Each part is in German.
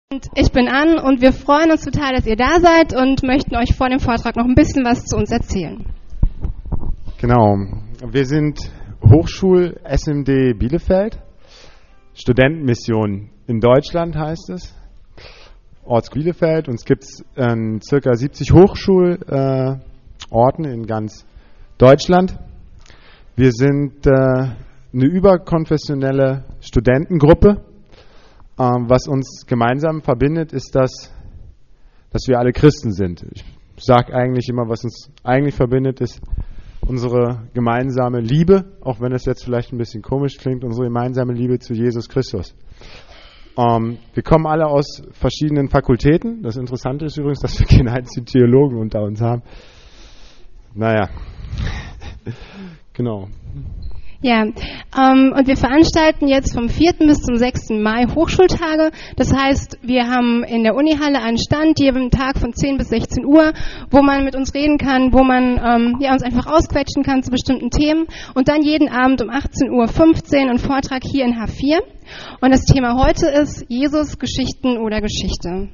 Und ich bin Ann und wir freuen uns total, dass ihr da seid und möchten euch vor dem Vortrag noch ein bisschen was zu uns erzählen. Genau, wir sind Hochschul SMD Bielefeld, Studentenmission in Deutschland heißt es, Orts Bielefeld. Uns gibt es in ca. 70 Hochschulorten in ganz Deutschland. Wir sind eine überkonfessionelle Studentengruppe. Was uns gemeinsam verbindet, ist, dass wir alle Christen sind. Ich sage eigentlich immer, was uns eigentlich verbindet, ist unsere gemeinsame Liebe, auch wenn es jetzt vielleicht ein bisschen komisch klingt, unsere gemeinsame Liebe zu Jesus Christus. Wir kommen alle aus verschiedenen Fakultäten. Das Interessante ist übrigens, dass wir keinen einzigen Theologen unter uns haben. Naja, genau. Ja, und wir veranstalten jetzt vom 4. bis zum 6. Mai Hochschultage. Das heißt, wir haben in der Unihalle einen Stand jeden Tag von 10 bis 16 Uhr, wo man mit uns reden kann, wo man uns einfach ausquetschen kann zu bestimmten Themen. Und dann jeden Abend um 18:15 Uhr ein Vortrag hier in H4. Und das Thema heute ist Jesus, Geschichten oder Geschichte.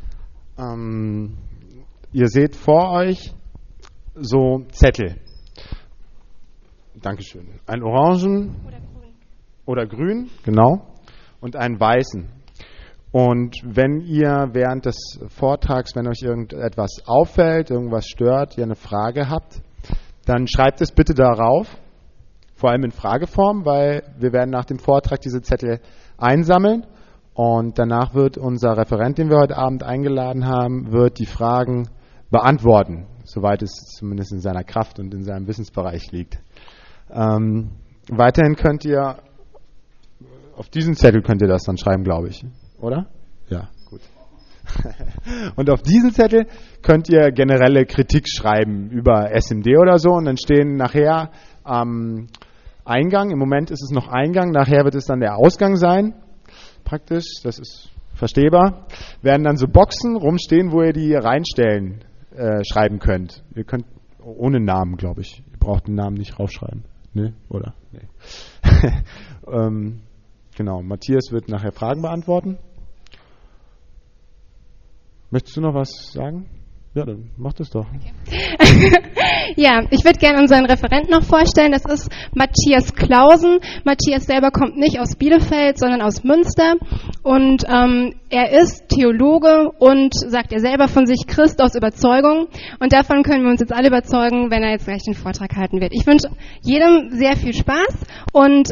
Ihr seht vor euch so Zettel. Dankeschön. Einen orangen oder grün, genau, und einen weißen. Und wenn ihr während des Vortrags, wenn euch irgendetwas auffällt, irgendwas stört, ihr eine Frage habt, dann schreibt es bitte darauf, vor allem in Frageform, weil wir werden nach dem Vortrag diese Zettel einsammeln und danach wird unser Referent, den wir heute Abend eingeladen haben, wird die Fragen beantworten, soweit es zumindest in seiner Kraft und in seinem Wissensbereich liegt. Weiterhin könnt ihr, auf diesen Zettel könnt ihr das dann schreiben, glaube ich, oder? Ja, gut. Und auf diesen Zettel könnt ihr generelle Kritik schreiben über SMD oder so und dann stehen nachher am Eingang, im Moment ist es noch Eingang, nachher wird es dann der Ausgang sein, praktisch, das ist verstehbar, werden dann so Boxen rumstehen, wo ihr die reinstellen, schreiben könnt. Ihr könnt, ohne Namen, glaube ich, ihr braucht den Namen nicht raufschreiben. Ne? Oder? Nee. Genau, Matthias wird nachher Fragen beantworten. Möchtest du noch was sagen? Ja, dann mach das doch. Okay. Ja, ich würde gerne unseren Referenten noch vorstellen. Das ist Matthias Clausen. Matthias selber kommt nicht aus Bielefeld, sondern aus Münster. Und er ist Theologe und sagt er selber von sich Christ aus Überzeugung. Und davon können wir uns jetzt alle überzeugen, wenn er jetzt gleich den Vortrag halten wird. Ich wünsche jedem sehr viel Spaß und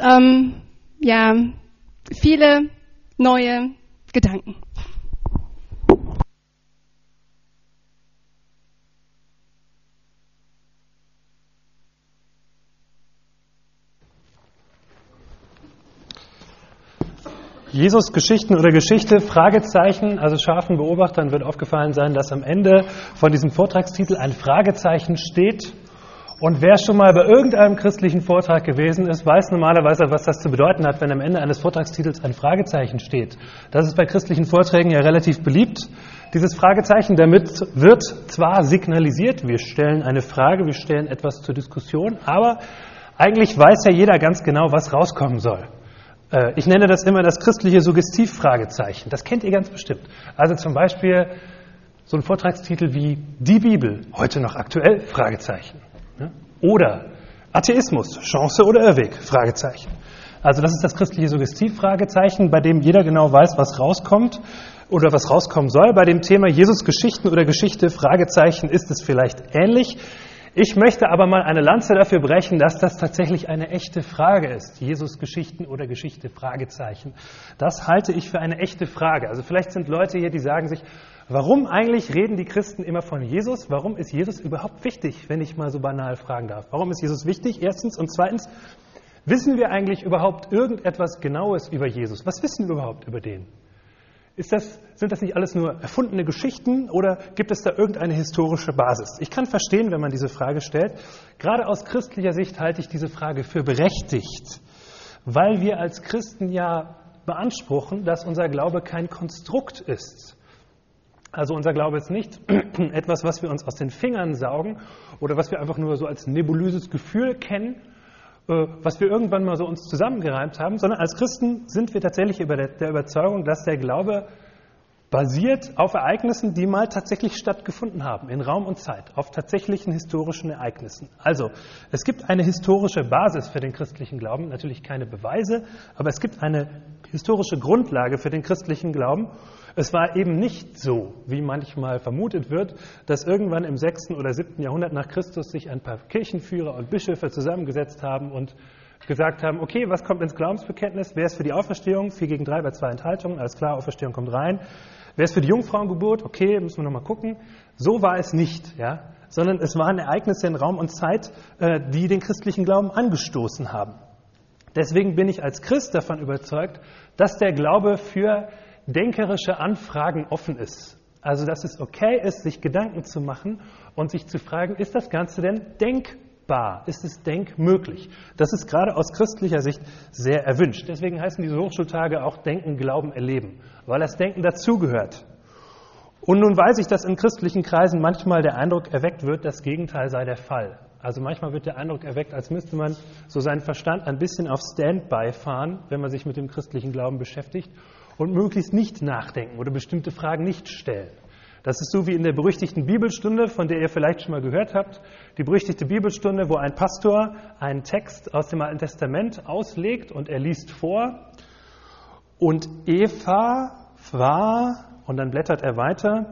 viele neue Gedanken. Jesus, Geschichten oder Geschichte, Fragezeichen, also scharfen Beobachtern wird aufgefallen sein, dass am Ende von diesem Vortragstitel ein Fragezeichen steht. Und wer schon mal bei irgendeinem christlichen Vortrag gewesen ist, weiß normalerweise, was das zu bedeuten hat, wenn am Ende eines Vortragstitels ein Fragezeichen steht. Das ist bei christlichen Vorträgen ja relativ beliebt. Dieses Fragezeichen, damit wird zwar signalisiert, wir stellen eine Frage, wir stellen etwas zur Diskussion, aber eigentlich weiß ja jeder ganz genau, was rauskommen soll. Ich nenne das immer das christliche Suggestiv-Fragezeichen. Das kennt ihr ganz bestimmt. Also zum Beispiel so ein Vortragstitel wie Die Bibel, heute noch aktuell? Fragezeichen. Oder Atheismus, Chance oder Irrweg? Fragezeichen. Also das ist das christliche Suggestiv-Fragezeichen, bei dem jeder genau weiß, was rauskommt oder was rauskommen soll. Bei dem Thema Jesus, Geschichten oder Geschichte, Fragezeichen, ist es vielleicht ähnlich. Ich möchte aber mal eine Lanze dafür brechen, dass das tatsächlich eine echte Frage ist. Jesus, Geschichten oder Geschichte, Fragezeichen. Das halte ich für eine echte Frage. Also vielleicht sind Leute hier, die sagen sich, warum eigentlich reden die Christen immer von Jesus? Warum ist Jesus überhaupt wichtig, wenn ich mal so banal fragen darf? Warum ist Jesus wichtig? Erstens. Und zweitens, wissen wir eigentlich überhaupt irgendetwas Genaues über Jesus? Was wissen wir überhaupt über den? Sind das nicht alles nur erfundene Geschichten oder gibt es da irgendeine historische Basis? Ich kann verstehen, wenn man diese Frage stellt. Gerade aus christlicher Sicht halte ich diese Frage für berechtigt, weil wir als Christen ja beanspruchen, dass unser Glaube kein Konstrukt ist. Also unser Glaube ist nicht etwas, was wir uns aus den Fingern saugen oder was wir einfach nur so als nebulöses Gefühl kennen, was wir irgendwann mal so uns zusammengereimt haben, sondern als Christen sind wir tatsächlich der Überzeugung, dass der Glaube basiert auf Ereignissen, die mal tatsächlich stattgefunden haben, in Raum und Zeit, auf tatsächlichen historischen Ereignissen. Also, es gibt eine historische Basis für den christlichen Glauben, natürlich keine Beweise, aber es gibt eine historische Grundlage für den christlichen Glauben. Es war eben nicht so, wie manchmal vermutet wird, dass irgendwann im 6. oder 7. Jahrhundert nach Christus sich ein paar Kirchenführer und Bischöfe zusammengesetzt haben und gesagt haben, okay, was kommt ins Glaubensbekenntnis? Wer ist für die Auferstehung? 4:3 bei 2 Enthaltungen, alles klar, Auferstehung kommt rein. Wer ist für die Jungfrauengeburt? Okay, müssen wir nochmal gucken. So war es nicht, ja, sondern es waren Ereignisse in Raum und Zeit, die den christlichen Glauben angestoßen haben. Deswegen bin ich als Christ davon überzeugt, dass der Glaube für denkerische Anfragen offen ist. Also, dass es okay ist, sich Gedanken zu machen und sich zu fragen, ist das Ganze denn denkbar? Ist es denkmöglich? Das ist gerade aus christlicher Sicht sehr erwünscht. Deswegen heißen diese Hochschultage auch Denken, Glauben, Erleben, weil das Denken dazugehört. Und nun weiß ich, dass in christlichen Kreisen manchmal der Eindruck erweckt wird, das Gegenteil sei der Fall. Also manchmal wird der Eindruck erweckt, als müsste man so seinen Verstand ein bisschen auf Standby fahren, wenn man sich mit dem christlichen Glauben beschäftigt und möglichst nicht nachdenken oder bestimmte Fragen nicht stellen. Das ist so wie in der berüchtigten Bibelstunde, von der ihr vielleicht schon mal gehört habt. Die berüchtigte Bibelstunde, wo ein Pastor einen Text aus dem Alten Testament auslegt und er liest vor. Und Eva war, und dann blättert er weiter,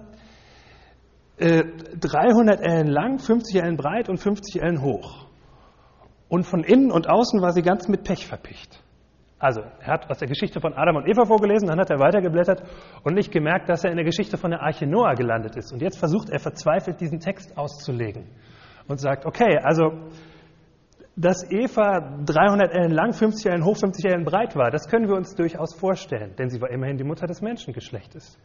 300 Ellen lang, 50 Ellen breit und 50 Ellen hoch. Und von innen und außen war sie ganz mit Pech verpicht. Also, er hat aus der Geschichte von Adam und Eva vorgelesen, dann hat er weitergeblättert und nicht gemerkt, dass er in der Geschichte von der Arche Noah gelandet ist. Und jetzt versucht er verzweifelt, diesen Text auszulegen und sagt, okay, also, dass Eva 300 Ellen lang, 50 Ellen hoch, 50 Ellen breit war, das können wir uns durchaus vorstellen, denn sie war immerhin die Mutter des Menschengeschlechtes.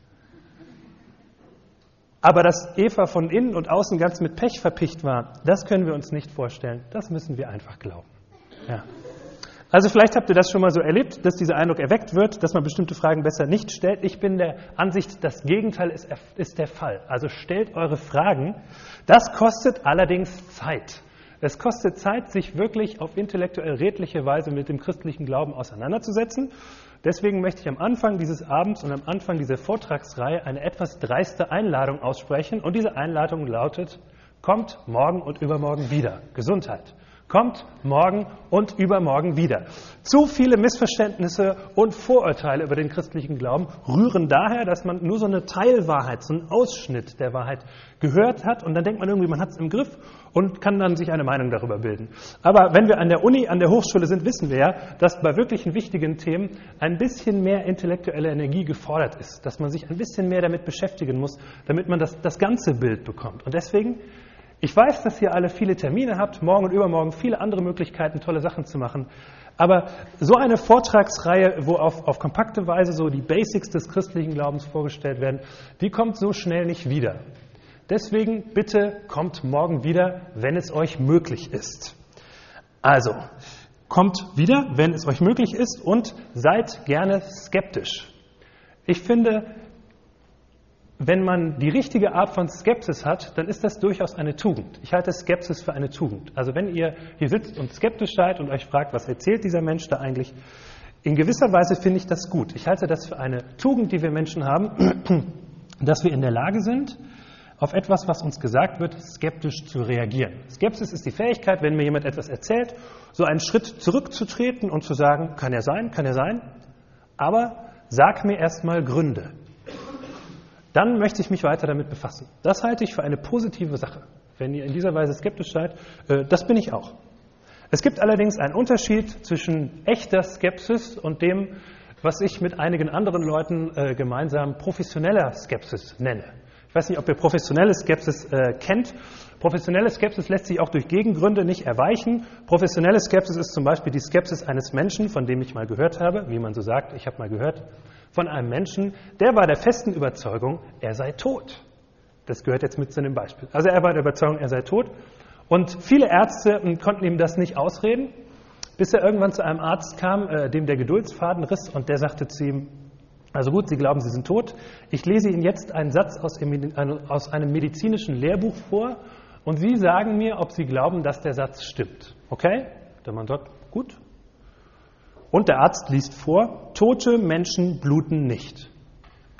Aber dass Eva von innen und außen ganz mit Pech verpicht war, das können wir uns nicht vorstellen. Das müssen wir einfach glauben. Ja. Also vielleicht habt ihr das schon mal so erlebt, dass dieser Eindruck erweckt wird, dass man bestimmte Fragen besser nicht stellt. Ich bin der Ansicht, das Gegenteil ist der Fall. Also stellt eure Fragen. Das kostet allerdings Zeit. Es kostet Zeit, sich wirklich auf intellektuell redliche Weise mit dem christlichen Glauben auseinanderzusetzen. Deswegen möchte ich am Anfang dieses Abends und am Anfang dieser Vortragsreihe eine etwas dreiste Einladung aussprechen. Und diese Einladung lautet, kommt morgen und übermorgen wieder. Gesundheit. Kommt morgen und übermorgen wieder. Zu viele Missverständnisse und Vorurteile über den christlichen Glauben rühren daher, dass man nur so eine Teilwahrheit, so einen Ausschnitt der Wahrheit gehört hat und dann denkt man irgendwie, man hat es im Griff und kann dann sich eine Meinung darüber bilden. Aber wenn wir an der Uni, an der Hochschule sind, wissen wir ja, dass bei wirklichen wichtigen Themen ein bisschen mehr intellektuelle Energie gefordert ist, dass man sich ein bisschen mehr damit beschäftigen muss, damit man das ganze Bild bekommt. Und deswegen, ich weiß, dass ihr alle viele Termine habt, morgen und übermorgen viele andere Möglichkeiten, tolle Sachen zu machen. Aber so eine Vortragsreihe, wo auf kompakte Weise so die Basics des christlichen Glaubens vorgestellt werden, die kommt so schnell nicht wieder. Deswegen bitte kommt morgen wieder, wenn es euch möglich ist. Also, kommt wieder, wenn es euch möglich ist und seid gerne skeptisch. Ich finde, wenn man die richtige Art von Skepsis hat, dann ist das durchaus eine Tugend. Ich halte Skepsis für eine Tugend. Also wenn ihr hier sitzt und skeptisch seid und euch fragt, was erzählt dieser Mensch da eigentlich, in gewisser Weise finde ich das gut. Ich halte das für eine Tugend, die wir Menschen haben, dass wir in der Lage sind, auf etwas, was uns gesagt wird, skeptisch zu reagieren. Skepsis ist die Fähigkeit, wenn mir jemand etwas erzählt, so einen Schritt zurückzutreten und zu sagen, kann ja sein, aber sag mir erstmal Gründe. Dann möchte ich mich weiter damit befassen. Das halte ich für eine positive Sache. Wenn ihr in dieser Weise skeptisch seid, das bin ich auch. Es gibt allerdings einen Unterschied zwischen echter Skepsis und dem, was ich mit einigen anderen Leuten gemeinsam professioneller Skepsis nenne. Ich weiß nicht, ob ihr professionelle Skepsis kennt. Professionelle Skepsis lässt sich auch durch Gegengründe nicht erweichen. Professionelle Skepsis ist zum Beispiel die Skepsis eines Menschen, von dem ich mal gehört habe, wie man so sagt, ich habe mal gehört, von einem Menschen, der war der festen Überzeugung, er sei tot. Das gehört jetzt mit zu dem Beispiel. Also er war der Überzeugung, er sei tot. Und viele Ärzte konnten ihm das nicht ausreden, bis er irgendwann zu einem Arzt kam, dem der Geduldsfaden riss und der sagte zu ihm, also gut, Sie glauben, Sie sind tot. Ich lese Ihnen jetzt einen Satz aus einem medizinischen Lehrbuch vor und Sie sagen mir, ob Sie glauben, dass der Satz stimmt. Okay? Der Mann sagt, gut. Und der Arzt liest vor, tote Menschen bluten nicht.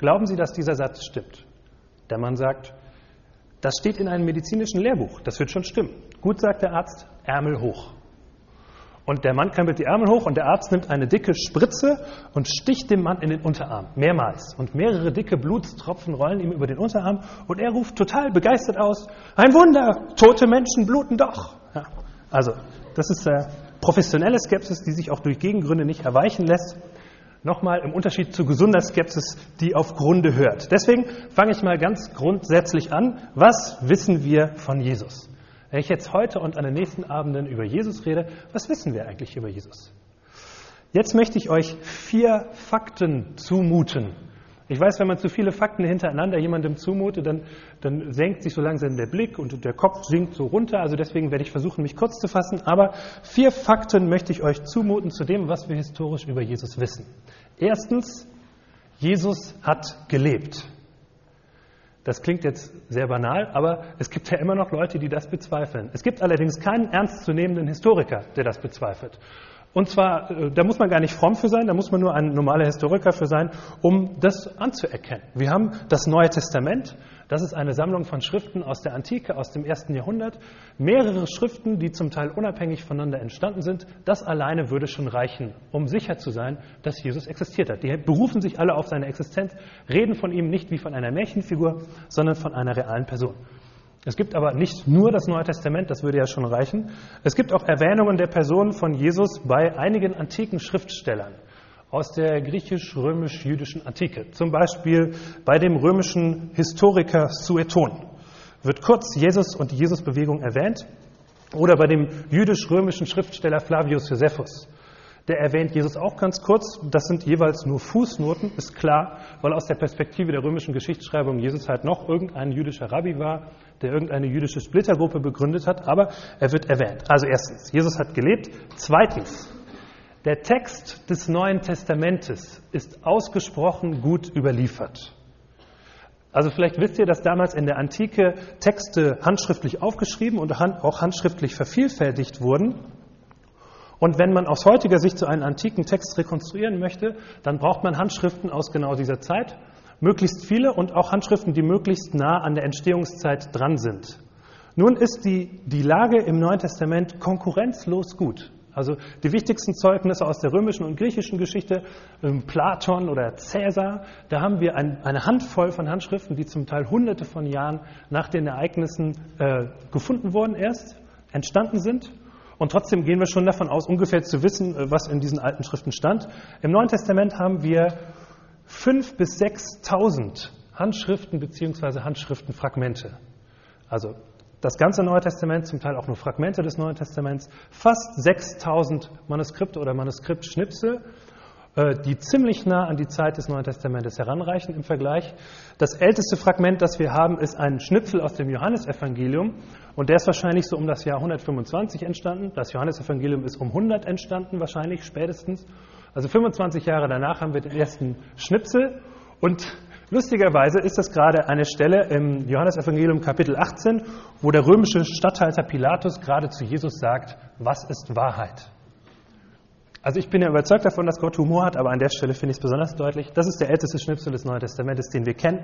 Glauben Sie, dass dieser Satz stimmt? Der Mann sagt, das steht in einem medizinischen Lehrbuch, das wird schon stimmen. Gut, sagt der Arzt, Ärmel hoch. Und der Mann krempelt die Ärmel hoch und der Arzt nimmt eine dicke Spritze und sticht dem Mann in den Unterarm, mehrmals. Und mehrere dicke Blutstropfen rollen ihm über den Unterarm und er ruft total begeistert aus, ein Wunder, tote Menschen bluten doch. Ja, also, das ist professionelle Skepsis, die sich auch durch Gegengründe nicht erweichen lässt. Nochmal im Unterschied zu gesunder Skepsis, die auf Grunde hört. Deswegen fange ich mal ganz grundsätzlich an. Was wissen wir von Jesus? Wenn ich jetzt heute und an den nächsten Abenden über Jesus rede, was wissen wir eigentlich über Jesus? Jetzt möchte ich euch 4 Fakten zumuten. Ich weiß, wenn man zu viele Fakten hintereinander jemandem zumutet, dann senkt sich so langsam der Blick und der Kopf sinkt so runter. Also deswegen werde ich versuchen, mich kurz zu fassen. Aber 4 Fakten möchte ich euch zumuten zu dem, was wir historisch über Jesus wissen. Erstens, Jesus hat gelebt. Das klingt jetzt sehr banal, aber es gibt ja immer noch Leute, die das bezweifeln. Es gibt allerdings keinen ernstzunehmenden Historiker, der das bezweifelt. Und zwar, da muss man gar nicht fromm für sein, da muss man nur ein normaler Historiker für sein, um das anzuerkennen. Wir haben das Neue Testament, das ist eine Sammlung von Schriften aus der Antike, aus dem 1. Jahrhundert. Mehrere Schriften, die zum Teil unabhängig voneinander entstanden sind. Das alleine würde schon reichen, um sicher zu sein, dass Jesus existiert hat. Die berufen sich alle auf seine Existenz, reden von ihm nicht wie von einer Märchenfigur, sondern von einer realen Person. Es gibt aber nicht nur das Neue Testament, das würde ja schon reichen. Es gibt auch Erwähnungen der Person von Jesus bei einigen antiken Schriftstellern aus der griechisch-römisch-jüdischen Antike. Zum Beispiel bei dem römischen Historiker Sueton wird kurz Jesus und die Jesusbewegung erwähnt. Oder bei dem jüdisch-römischen Schriftsteller Flavius Josephus. Der erwähnt Jesus auch ganz kurz. Das sind jeweils nur Fußnoten, ist klar, weil aus der Perspektive der römischen Geschichtsschreibung Jesus halt noch irgendein jüdischer Rabbi war, der irgendeine jüdische Splittergruppe begründet hat, aber er wird erwähnt. Also erstens, Jesus hat gelebt. Zweitens, der Text des Neuen Testamentes ist ausgesprochen gut überliefert. Also vielleicht wisst ihr, dass damals in der Antike Texte handschriftlich aufgeschrieben und auch handschriftlich vervielfältigt wurden. Und wenn man aus heutiger Sicht so einen antiken Text rekonstruieren möchte, dann braucht man Handschriften aus genau dieser Zeit, möglichst viele und auch Handschriften, die möglichst nah an der Entstehungszeit dran sind. Nun ist die Lage im Neuen Testament konkurrenzlos gut. Also die wichtigsten Zeugnisse aus der römischen und griechischen Geschichte, Platon oder Cäsar, da haben wir eine Handvoll von Handschriften, die zum Teil hunderte von Jahren nach den Ereignissen gefunden wurden entstanden sind. Und trotzdem gehen wir schon davon aus, ungefähr zu wissen, was in diesen alten Schriften stand. Im Neuen Testament haben wir 5.000 bis 6.000 Handschriften bzw. Handschriftenfragmente. Also das ganze Neue Testament, zum Teil auch nur Fragmente des Neuen Testaments, fast 6.000 Manuskripte oder Manuskriptschnipsel, die ziemlich nah an die Zeit des Neuen Testamentes heranreichen im Vergleich. Das älteste Fragment, das wir haben, ist ein Schnipsel aus dem Johannesevangelium und der ist wahrscheinlich so um das Jahr 125 entstanden. Das Johannesevangelium ist um 100 entstanden, wahrscheinlich spätestens. Also 25 Jahre danach haben wir den ersten Schnipsel und lustigerweise ist das gerade eine Stelle im Johannesevangelium Kapitel 18, wo der römische Statthalter Pilatus gerade zu Jesus sagt, was ist Wahrheit? Also ich bin ja überzeugt davon, dass Gott Humor hat, aber an der Stelle finde ich es besonders deutlich. Das ist der älteste Schnipsel des Neuen Testamentes, den wir kennen.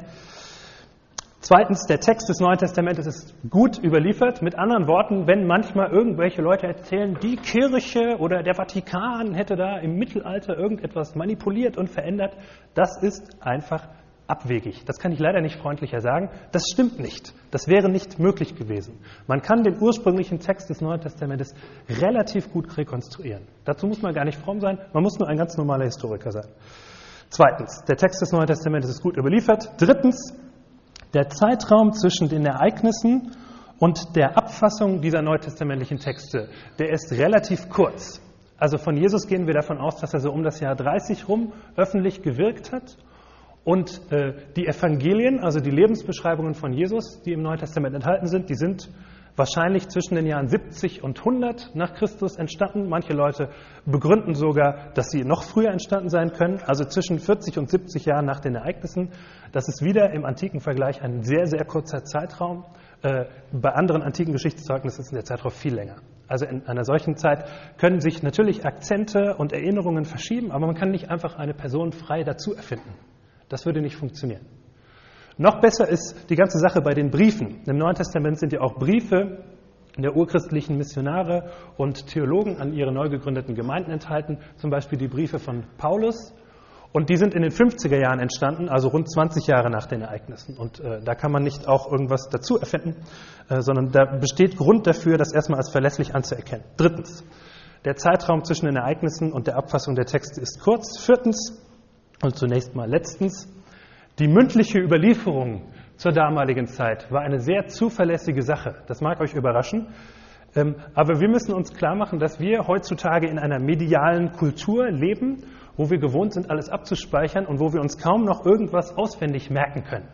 Zweitens, der Text des Neuen Testamentes ist gut überliefert. Mit anderen Worten, wenn manchmal irgendwelche Leute erzählen, die Kirche oder der Vatikan hätte da im Mittelalter irgendetwas manipuliert und verändert, das ist einfach abwegig. Das kann ich leider nicht freundlicher sagen. Das stimmt nicht. Das wäre nicht möglich gewesen. Man kann den ursprünglichen Text des Neuen Testamentes relativ gut rekonstruieren. Dazu muss man gar nicht fromm sein. Man muss nur ein ganz normaler Historiker sein. Zweitens, der Text des Neuen Testamentes ist gut überliefert. Drittens, der Zeitraum zwischen den Ereignissen und der Abfassung dieser neutestamentlichen Texte, der ist relativ kurz. Also von Jesus gehen wir davon aus, dass er so um das Jahr 30 rum öffentlich gewirkt hat. Und die Evangelien, also die Lebensbeschreibungen von Jesus, die im Neuen Testament enthalten sind, die sind wahrscheinlich zwischen den Jahren 70 und 100 nach Christus entstanden. Manche Leute begründen sogar, dass sie noch früher entstanden sein können, also zwischen 40 und 70 Jahren nach den Ereignissen. Das ist wieder im antiken Vergleich ein sehr, sehr kurzer Zeitraum. Bei anderen antiken Geschichtszeugnissen ist der Zeitraum viel länger. Also in einer solchen Zeit können sich natürlich Akzente und Erinnerungen verschieben, aber man kann nicht einfach eine Person frei dazu erfinden. Das würde nicht funktionieren. Noch besser ist die ganze Sache bei den Briefen. Im Neuen Testament sind ja auch Briefe der urchristlichen Missionare und Theologen an ihre neu gegründeten Gemeinden enthalten, zum Beispiel die Briefe von Paulus. Und die sind in den 50er Jahren entstanden, also rund 20 Jahre nach den Ereignissen. Und da kann man nicht auch irgendwas dazu erfinden, sondern da besteht Grund dafür, das erstmal als verlässlich anzuerkennen. Drittens, der Zeitraum zwischen den Ereignissen und der Abfassung der Texte ist kurz. Viertens und zunächst mal letztens, die mündliche Überlieferung zur damaligen Zeit war eine sehr zuverlässige Sache. Das mag euch überraschen. Aber wir müssen uns klar machen, dass wir heutzutage in einer medialen Kultur leben, wo wir gewohnt sind, alles abzuspeichern und wo wir uns kaum noch irgendwas auswendig merken können.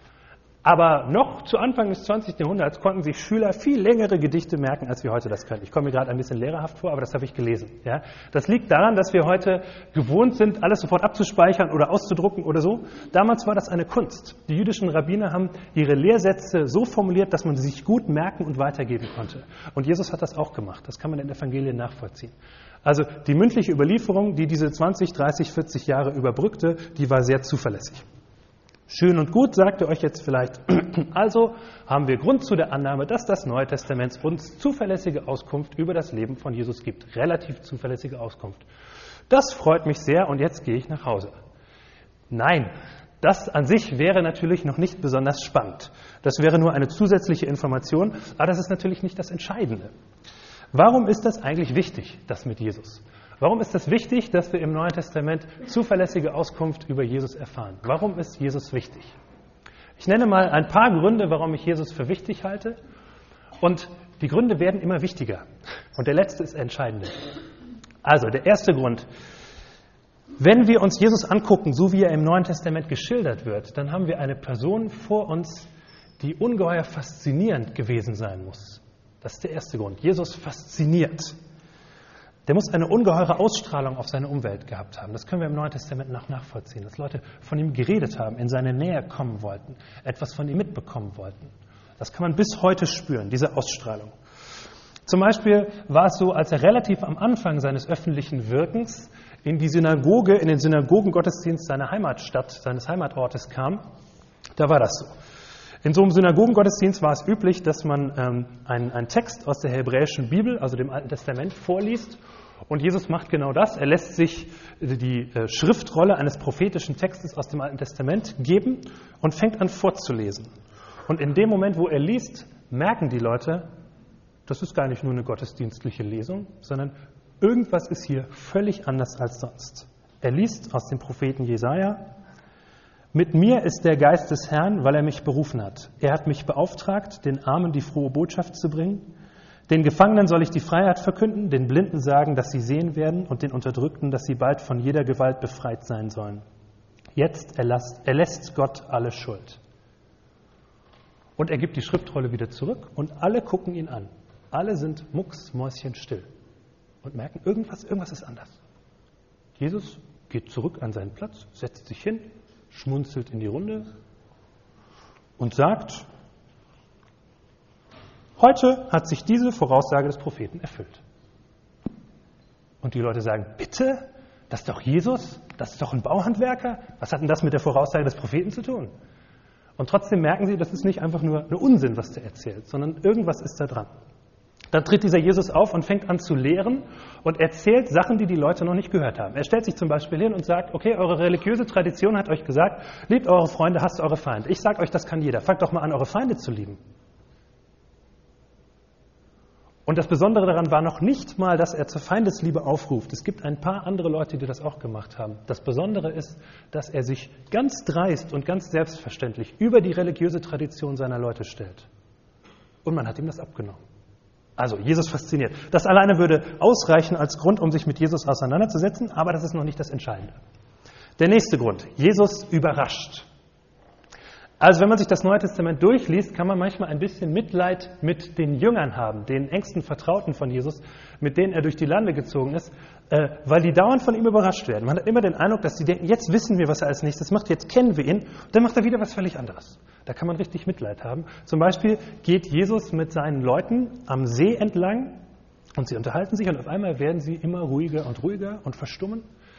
Aber noch zu Anfang des 20. Jahrhunderts konnten sich Schüler viel längere Gedichte merken, als wir heute das können. Ich komme mir gerade ein bisschen lehrerhaft vor, aber das habe ich gelesen. Ja? Das liegt daran, dass wir heute gewohnt sind, alles sofort abzuspeichern oder auszudrucken oder so. Damals war das eine Kunst. Die jüdischen Rabbiner haben ihre Lehrsätze so formuliert, dass man sie sich gut merken und weitergeben konnte. Und Jesus hat das auch gemacht. Das kann man in den Evangelien nachvollziehen. Also die mündliche Überlieferung, die diese 20, 30, 40 Jahre überbrückte, die war sehr zuverlässig. Schön und gut, sagt ihr euch jetzt vielleicht. Also haben wir Grund zu der Annahme, dass das Neue Testament uns zuverlässige Auskunft über das Leben von Jesus gibt. Relativ zuverlässige Auskunft. Das freut mich sehr und jetzt gehe ich nach Hause. Nein, das an sich wäre natürlich noch nicht besonders spannend. Das wäre nur eine zusätzliche Information, aber das ist natürlich nicht das Entscheidende. Warum ist das eigentlich wichtig, das mit Jesus? Warum ist es wichtig, dass wir im Neuen Testament zuverlässige Auskunft über Jesus erfahren? Warum ist Jesus wichtig? Ich nenne mal ein paar Gründe, warum ich Jesus für wichtig halte. Und die Gründe werden immer wichtiger. Und der letzte ist entscheidend. Also, der erste Grund. Wenn wir uns Jesus angucken, so wie er im Neuen Testament geschildert wird, dann haben wir eine Person vor uns, die ungeheuer faszinierend gewesen sein muss. Das ist der erste Grund. Jesus fasziniert. Der muss eine ungeheure Ausstrahlung auf seine Umwelt gehabt haben. Das können wir im Neuen Testament nachvollziehen, dass Leute von ihm geredet haben, in seine Nähe kommen wollten, etwas von ihm mitbekommen wollten. Das kann man bis heute spüren, diese Ausstrahlung. Zum Beispiel war es so, als er relativ am Anfang seines öffentlichen Wirkens in die Synagoge, in den Synagogengottesdienst seiner Heimatstadt, seines Heimatortes kam, da war das so. In so einem Synagogengottesdienst war es üblich, dass man einen Text aus der hebräischen Bibel, also dem Alten Testament, vorliest. Und Jesus macht genau das. Er lässt sich die Schriftrolle eines prophetischen Textes aus dem Alten Testament geben und fängt an vorzulesen. Und in dem Moment, wo er liest, merken die Leute, das ist gar nicht nur eine gottesdienstliche Lesung, sondern irgendwas ist hier völlig anders als sonst. Er liest aus dem Propheten Jesaja: Mit mir ist der Geist des Herrn, weil er mich berufen hat. Er hat mich beauftragt, den Armen die frohe Botschaft zu bringen. Den Gefangenen soll ich die Freiheit verkünden, den Blinden sagen, dass sie sehen werden, und den Unterdrückten, dass sie bald von jeder Gewalt befreit sein sollen. Jetzt erlässt Gott alle Schuld. Und er gibt die Schriftrolle wieder zurück und alle gucken ihn an. Alle sind mucksmäuschenstill und merken, irgendwas ist anders. Jesus geht zurück an seinen Platz, setzt sich hin, schmunzelt in die Runde und sagt: Heute hat sich diese Voraussage des Propheten erfüllt. Und die Leute sagen: Bitte? Das ist doch Jesus? Das ist doch ein Bauhandwerker? Was hat denn das mit der Voraussage des Propheten zu tun? Und trotzdem merken sie, das ist nicht einfach nur ein Unsinn, was der erzählt, sondern irgendwas ist da dran. Dann tritt dieser Jesus auf und fängt an zu lehren und erzählt Sachen, die die Leute noch nicht gehört haben. Er stellt sich zum Beispiel hin und sagt: Okay, eure religiöse Tradition hat euch gesagt, liebt eure Freunde, hasst eure Feinde. Ich sage euch, das kann jeder. Fangt doch mal an, eure Feinde zu lieben. Und das Besondere daran war noch nicht mal, dass er zur Feindesliebe aufruft. Es gibt ein paar andere Leute, die das auch gemacht haben. Das Besondere ist, dass er sich ganz dreist und ganz selbstverständlich über die religiöse Tradition seiner Leute stellt. Und man hat ihm das abgenommen. Also, Jesus fasziniert. Das alleine würde ausreichen als Grund, um sich mit Jesus auseinanderzusetzen, aber das ist noch nicht das Entscheidende. Der nächste Grund: Jesus überrascht. Also, wenn man sich das Neue Testament durchliest, kann man manchmal ein bisschen Mitleid mit den Jüngern haben, den engsten Vertrauten von Jesus, mit denen er durch die Lande gezogen ist, weil die dauernd von ihm überrascht werden. Man hat immer den Eindruck, dass sie denken, jetzt wissen wir, was er als nächstes macht, jetzt kennen wir ihn, und dann macht er wieder was völlig anderes. Da kann man richtig Mitleid haben. Zum Beispiel geht Jesus mit seinen Leuten am See entlang und sie unterhalten sich und auf einmal werden sie immer ruhiger und ruhiger und verstummen.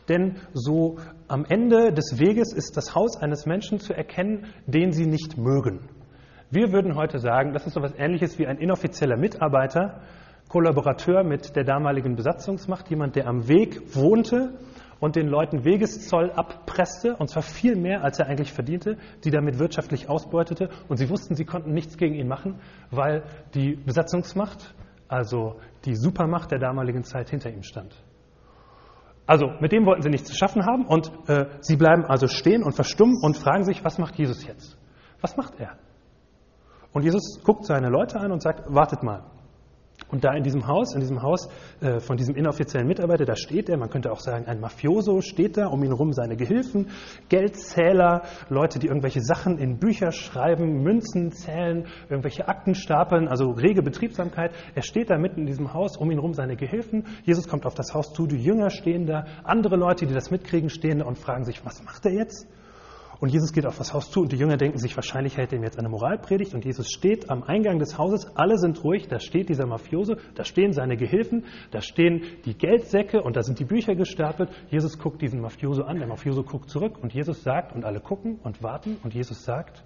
denn so am Ende des Weges ist das Haus eines Menschen zu erkennen, den sie nicht mögen. Wir würden heute sagen, das ist so etwas Ähnliches wie ein inoffizieller Mitarbeiter, Kollaborateur mit der damaligen Besatzungsmacht, jemand, der am Weg wohnte und den Leuten Wegeszoll abpresste, und zwar viel mehr, als er eigentlich verdiente, die damit wirtschaftlich ausbeutete. Und sie wussten, sie konnten nichts gegen ihn machen, weil die Besatzungsmacht, also die Supermacht der damaligen Zeit, hinter ihm stand. Also mit dem wollten sie nichts zu schaffen haben, und sie bleiben also stehen und verstummen und fragen sich, was macht Jesus jetzt? Was macht er? Und Jesus guckt seine Leute an und sagt, wartet mal. Und da in diesem Haus von diesem inoffiziellen Mitarbeiter, da steht er, man könnte auch sagen, ein Mafioso steht da, um ihn herum seine Gehilfen, Geldzähler, Leute, die irgendwelche Sachen in Bücher schreiben, Münzen zählen, irgendwelche Akten stapeln, also rege Betriebsamkeit. Er steht da mitten in diesem Haus, um ihn herum seine Gehilfen. Jesus kommt auf das Haus zu, die Jünger stehen da, andere Leute, die das mitkriegen, stehen da und fragen sich, was macht er jetzt? Und Jesus geht auf das Haus zu und die Jünger denken sich, wahrscheinlich hält er ihm jetzt eine Moralpredigt, und Jesus steht am Eingang des Hauses, alle sind ruhig, da steht dieser Mafiose, da stehen seine Gehilfen, da stehen die Geldsäcke und da sind die Bücher gestapelt. Jesus guckt diesen Mafioso an, der Mafioso guckt zurück und Jesus sagt, und alle gucken und warten, und Jesus sagt,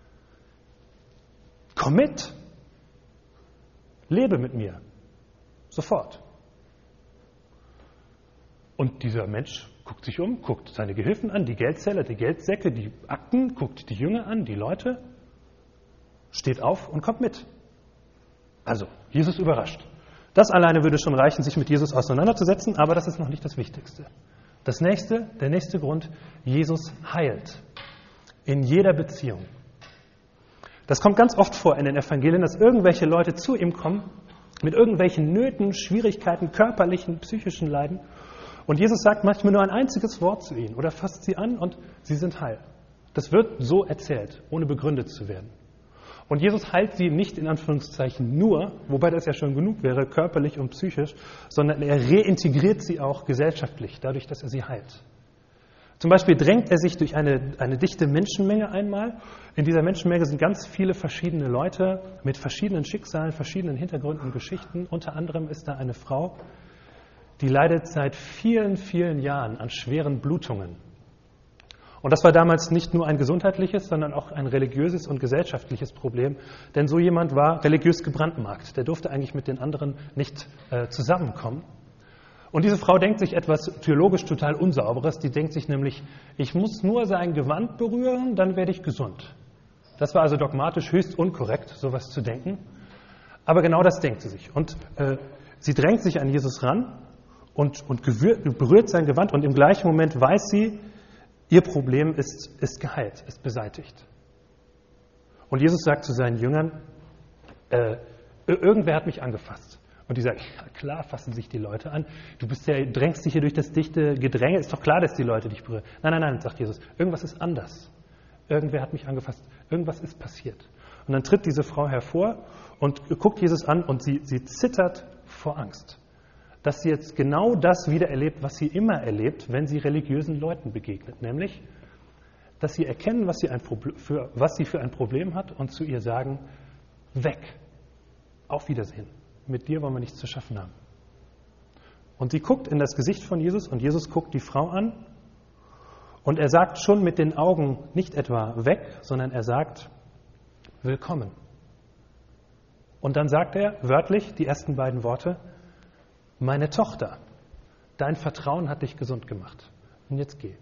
komm mit, lebe mit mir, sofort. Und dieser Mensch guckt sich um, guckt seine Gehilfen an, die Geldzähler, die Geldsäcke, die Akten, guckt die Jünger an, die Leute, steht auf und kommt mit. Also, Jesus überrascht. Das alleine würde schon reichen, sich mit Jesus auseinanderzusetzen, aber das ist noch nicht das Wichtigste. Der nächste Grund, Jesus heilt. In jeder Beziehung. Das kommt ganz oft vor in den Evangelien, dass irgendwelche Leute zu ihm kommen, mit irgendwelchen Nöten, Schwierigkeiten, körperlichen, psychischen Leiden. Und Jesus sagt manchmal nur ein einziges Wort zu ihnen oder fasst sie an und sie sind heil. Das wird so erzählt, ohne begründet zu werden. Und Jesus heilt sie nicht in Anführungszeichen nur, wobei das ja schon genug wäre, körperlich und psychisch, sondern er reintegriert sie auch gesellschaftlich, dadurch, dass er sie heilt. Zum Beispiel drängt er sich durch eine dichte Menschenmenge einmal. In dieser Menschenmenge sind ganz viele verschiedene Leute mit verschiedenen Schicksalen, verschiedenen Hintergründen und Geschichten. Unter anderem ist da eine Frau, die leidet seit vielen, vielen Jahren an schweren Blutungen. Und das war damals nicht nur ein gesundheitliches, sondern auch ein religiöses und gesellschaftliches Problem. Denn so jemand war religiös gebrandmarkt. Der durfte eigentlich mit den anderen nicht zusammenkommen. Und diese Frau denkt sich etwas theologisch total Unsauberes. Die denkt sich nämlich, ich muss nur sein Gewand berühren, dann werde ich gesund. Das war also dogmatisch höchst unkorrekt, sowas zu denken. Aber genau das denkt sie sich. Und sie drängt sich an Jesus ran und berührt sein Gewand, und im gleichen Moment weiß sie, ihr Problem ist geheilt, ist beseitigt. Und Jesus sagt zu seinen Jüngern, irgendwer hat mich angefasst. Und die sagen, ja klar, fassen sich die Leute an. Drängst dich hier durch das dichte Gedränge, ist doch klar, dass die Leute dich berühren. Nein, sagt Jesus, irgendwas ist anders. Irgendwer hat mich angefasst, irgendwas ist passiert. Und dann tritt diese Frau hervor und guckt Jesus an, und sie zittert vor Angst, dass sie jetzt genau das wieder erlebt, was sie immer erlebt, wenn sie religiösen Leuten begegnet. Nämlich, dass sie erkennen, was sie für ein Problem hat, und zu ihr sagen, weg, auf Wiedersehen, mit dir wollen wir nichts zu schaffen haben. Und sie guckt in das Gesicht von Jesus, und Jesus guckt die Frau an, und er sagt schon mit den Augen nicht etwa weg, sondern er sagt, willkommen. Und dann sagt er wörtlich die ersten beiden Worte, meine Tochter, dein Vertrauen hat dich gesund gemacht. Und jetzt geh.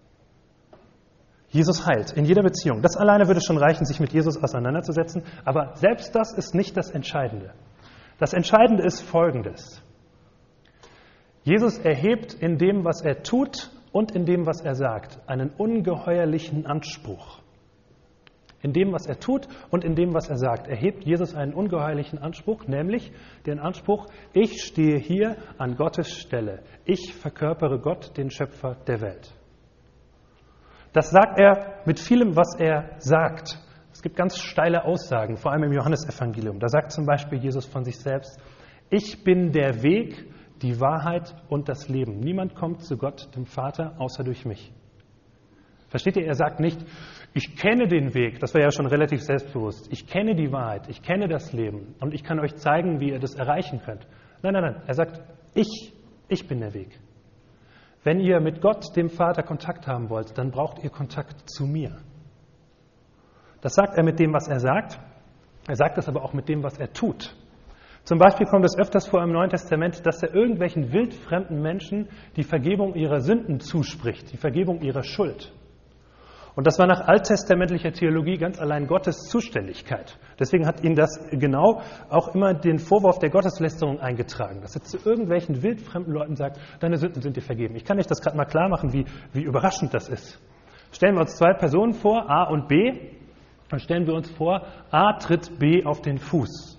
Jesus heilt in jeder Beziehung. Das alleine würde schon reichen, sich mit Jesus auseinanderzusetzen. Aber selbst das ist nicht das Entscheidende. Das Entscheidende ist Folgendes. Jesus erhebt in dem, was er tut und in dem, was er sagt, einen ungeheuerlichen Anspruch. In dem, was er tut und in dem, was er sagt, erhebt Jesus einen ungeheuerlichen Anspruch, nämlich den Anspruch, ich stehe hier an Gottes Stelle. Ich verkörpere Gott, den Schöpfer der Welt. Das sagt er mit vielem, was er sagt. Es gibt ganz steile Aussagen, vor allem im Johannesevangelium. Da sagt zum Beispiel Jesus von sich selbst, ich bin der Weg, die Wahrheit und das Leben. Niemand kommt zu Gott, dem Vater, außer durch mich. Versteht ihr? Er sagt nicht, ich kenne den Weg, das war ja schon relativ selbstbewusst. Ich kenne die Wahrheit, ich kenne das Leben und ich kann euch zeigen, wie ihr das erreichen könnt. Nein. Er sagt, ich bin der Weg. Wenn ihr mit Gott, dem Vater, Kontakt haben wollt, dann braucht ihr Kontakt zu mir. Das sagt er mit dem, was er sagt. Er sagt es aber auch mit dem, was er tut. Zum Beispiel kommt es öfters vor im Neuen Testament, dass er irgendwelchen wildfremden Menschen die Vergebung ihrer Sünden zuspricht, die Vergebung ihrer Schuld. Und das war nach alttestamentlicher Theologie ganz allein Gottes Zuständigkeit. Deswegen hat ihn das genau auch immer den Vorwurf der Gotteslästerung eingetragen, dass er zu irgendwelchen wildfremden Leuten sagt, deine Sünden sind dir vergeben. Ich kann euch das gerade mal klar machen, wie überraschend das ist. Stellen wir uns zwei Personen vor, A und B, dann stellen wir uns vor, A tritt B auf den Fuß.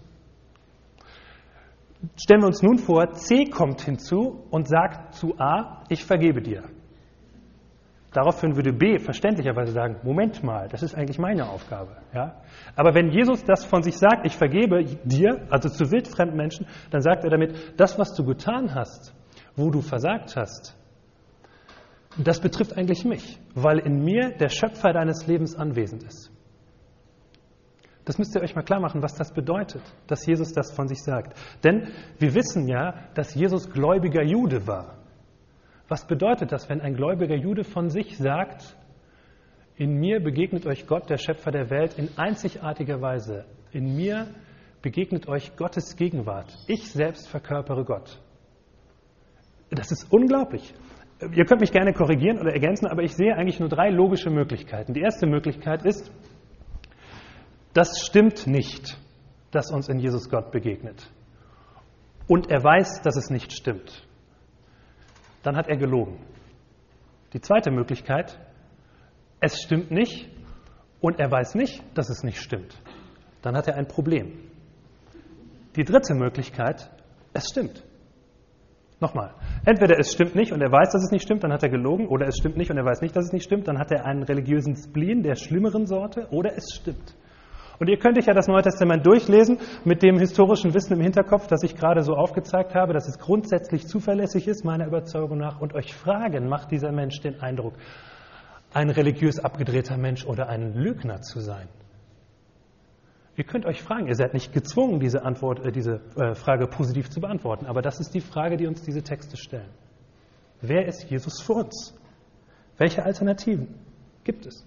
Stellen wir uns nun vor, C kommt hinzu und sagt zu A, ich vergebe dir. Daraufhin würde B verständlicherweise sagen, Moment mal, das ist eigentlich meine Aufgabe. Ja? Aber wenn Jesus das von sich sagt, ich vergebe dir, also zu wildfremden Menschen, dann sagt er damit, das, was du getan hast, wo du versagt hast, das betrifft eigentlich mich, weil in mir der Schöpfer deines Lebens anwesend ist. Das müsst ihr euch mal klar machen, was das bedeutet, dass Jesus das von sich sagt. Denn wir wissen ja, dass Jesus gläubiger Jude war. Was bedeutet das, wenn ein gläubiger Jude von sich sagt, in mir begegnet euch Gott, der Schöpfer der Welt, in einzigartiger Weise. In mir begegnet euch Gottes Gegenwart. Ich selbst verkörpere Gott. Das ist unglaublich. Ihr könnt mich gerne korrigieren oder ergänzen, aber ich sehe eigentlich nur 3 logische Möglichkeiten. Die erste Möglichkeit ist, das stimmt nicht, dass uns in Jesus Gott begegnet. Und er weiß, dass es nicht stimmt. Dann hat er gelogen. Die zweite Möglichkeit, es stimmt nicht und er weiß nicht, dass es nicht stimmt. Dann hat er ein Problem. Die dritte Möglichkeit, es stimmt. Nochmal, entweder es stimmt nicht und er weiß, dass es nicht stimmt, dann hat er gelogen, oder es stimmt nicht und er weiß nicht, dass es nicht stimmt, dann hat er einen religiösen Spleen der schlimmeren Sorte, oder es stimmt. Und ihr könnt euch ja das Neue Testament durchlesen mit dem historischen Wissen im Hinterkopf, das ich gerade so aufgezeigt habe, dass es grundsätzlich zuverlässig ist, meiner Überzeugung nach, und euch fragen, macht dieser Mensch den Eindruck, ein religiös abgedrehter Mensch oder ein Lügner zu sein? Ihr könnt euch fragen, ihr seid nicht gezwungen, diese Frage positiv zu beantworten, aber das ist die Frage, die uns diese Texte stellen. Wer ist Jesus für uns? Welche Alternativen gibt es?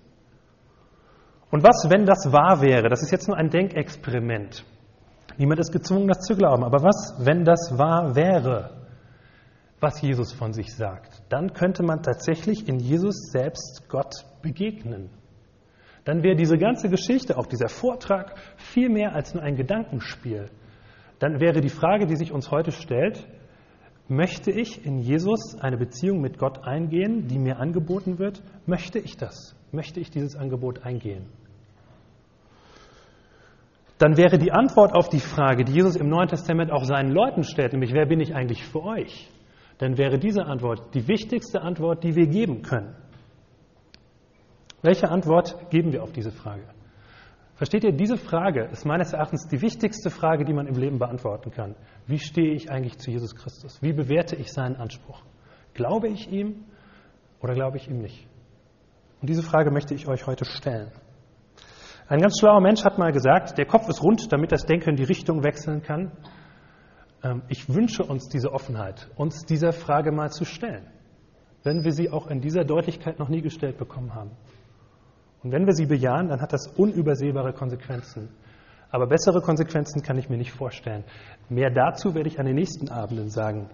Und was, wenn das wahr wäre? Das ist jetzt nur ein Denkexperiment. Niemand ist gezwungen, das zu glauben. Aber was, wenn das wahr wäre, was Jesus von sich sagt? Dann könnte man tatsächlich in Jesus selbst Gott begegnen. Dann wäre diese ganze Geschichte, auch dieser Vortrag, viel mehr als nur ein Gedankenspiel. Dann wäre die Frage, die sich uns heute stellt, möchte ich in Jesus eine Beziehung mit Gott eingehen, die mir angeboten wird? Möchte ich das? Möchte ich dieses Angebot eingehen? Dann wäre die Antwort auf die Frage, die Jesus im Neuen Testament auch seinen Leuten stellt, nämlich, wer bin ich eigentlich für euch? Dann wäre diese Antwort die wichtigste Antwort, die wir geben können. Welche Antwort geben wir auf diese Frage? Versteht ihr, diese Frage ist meines Erachtens die wichtigste Frage, die man im Leben beantworten kann. Wie stehe ich eigentlich zu Jesus Christus? Wie bewerte ich seinen Anspruch? Glaube ich ihm oder glaube ich ihm nicht? Und diese Frage möchte ich euch heute stellen. Ein ganz schlauer Mensch hat mal gesagt, der Kopf ist rund, damit das Denken die Richtung wechseln kann. Ich wünsche uns diese Offenheit, uns dieser Frage mal zu stellen, wenn wir sie auch in dieser Deutlichkeit noch nie gestellt bekommen haben. Und wenn wir sie bejahen, dann hat das unübersehbare Konsequenzen. Aber bessere Konsequenzen kann ich mir nicht vorstellen. Mehr dazu werde ich an den nächsten Abenden sagen.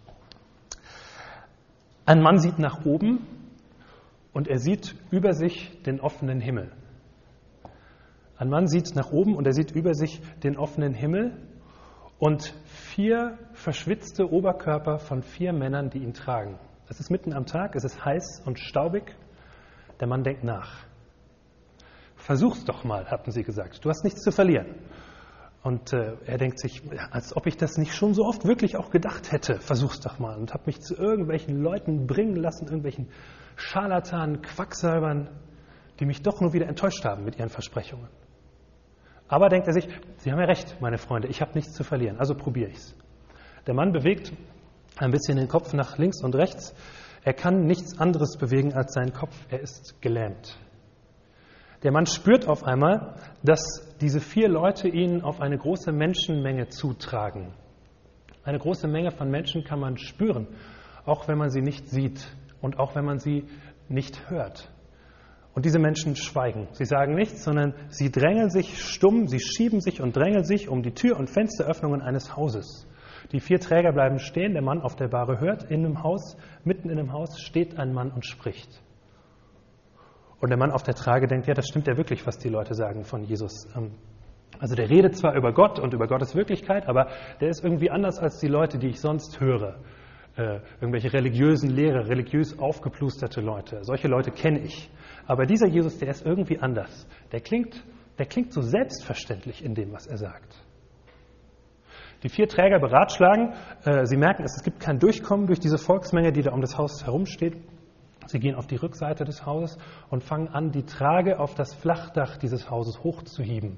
Ein Mann sieht nach oben und er sieht über sich den offenen Himmel. Ein Mann sieht nach oben und er sieht über sich den offenen Himmel und 4 verschwitzte Oberkörper von 4 Männern, die ihn tragen. Es ist mitten am Tag, es ist heiß und staubig. Der Mann denkt nach. Versuch's doch mal, hatten sie gesagt. Du hast nichts zu verlieren. Und er denkt sich, als ob ich das nicht schon so oft wirklich auch gedacht hätte. Versuch's doch mal. Und habe mich zu irgendwelchen Leuten bringen lassen, irgendwelchen Scharlatanen, Quacksalbern, die mich doch nur wieder enttäuscht haben mit ihren Versprechungen. Aber denkt er sich, Sie haben ja recht, meine Freunde, ich habe nichts zu verlieren, also probiere ich's. Der Mann bewegt ein bisschen den Kopf nach links und rechts. Er kann nichts anderes bewegen als seinen Kopf. Er ist gelähmt. Der Mann spürt auf einmal, dass diese 4 Leute ihn auf eine große Menschenmenge zutragen. Eine große Menge von Menschen kann man spüren, auch wenn man sie nicht sieht und auch wenn man sie nicht hört. Und diese Menschen schweigen. Sie sagen nichts, sondern sie drängeln sich stumm, sie schieben sich und drängeln sich um die Tür- und Fensteröffnungen eines Hauses. Die 4 Träger bleiben stehen, der Mann auf der Bahre hört, mitten in einem Haus steht ein Mann und spricht. Und der Mann auf der Trage denkt, ja, das stimmt ja wirklich, was die Leute sagen von Jesus. Also der redet zwar über Gott und über Gottes Wirklichkeit, aber der ist irgendwie anders als die Leute, die ich sonst höre. Irgendwelche religiösen Lehrer, religiös aufgeplusterte Leute. Solche Leute kenne ich. Aber dieser Jesus, der ist irgendwie anders. Der klingt so selbstverständlich in dem, was er sagt. Die 4 Träger beratschlagen. Sie merken, es gibt kein Durchkommen durch diese Volksmenge, die da um das Haus herumsteht. Sie gehen auf die Rückseite des Hauses und fangen an, die Trage auf das Flachdach dieses Hauses hochzuhieben.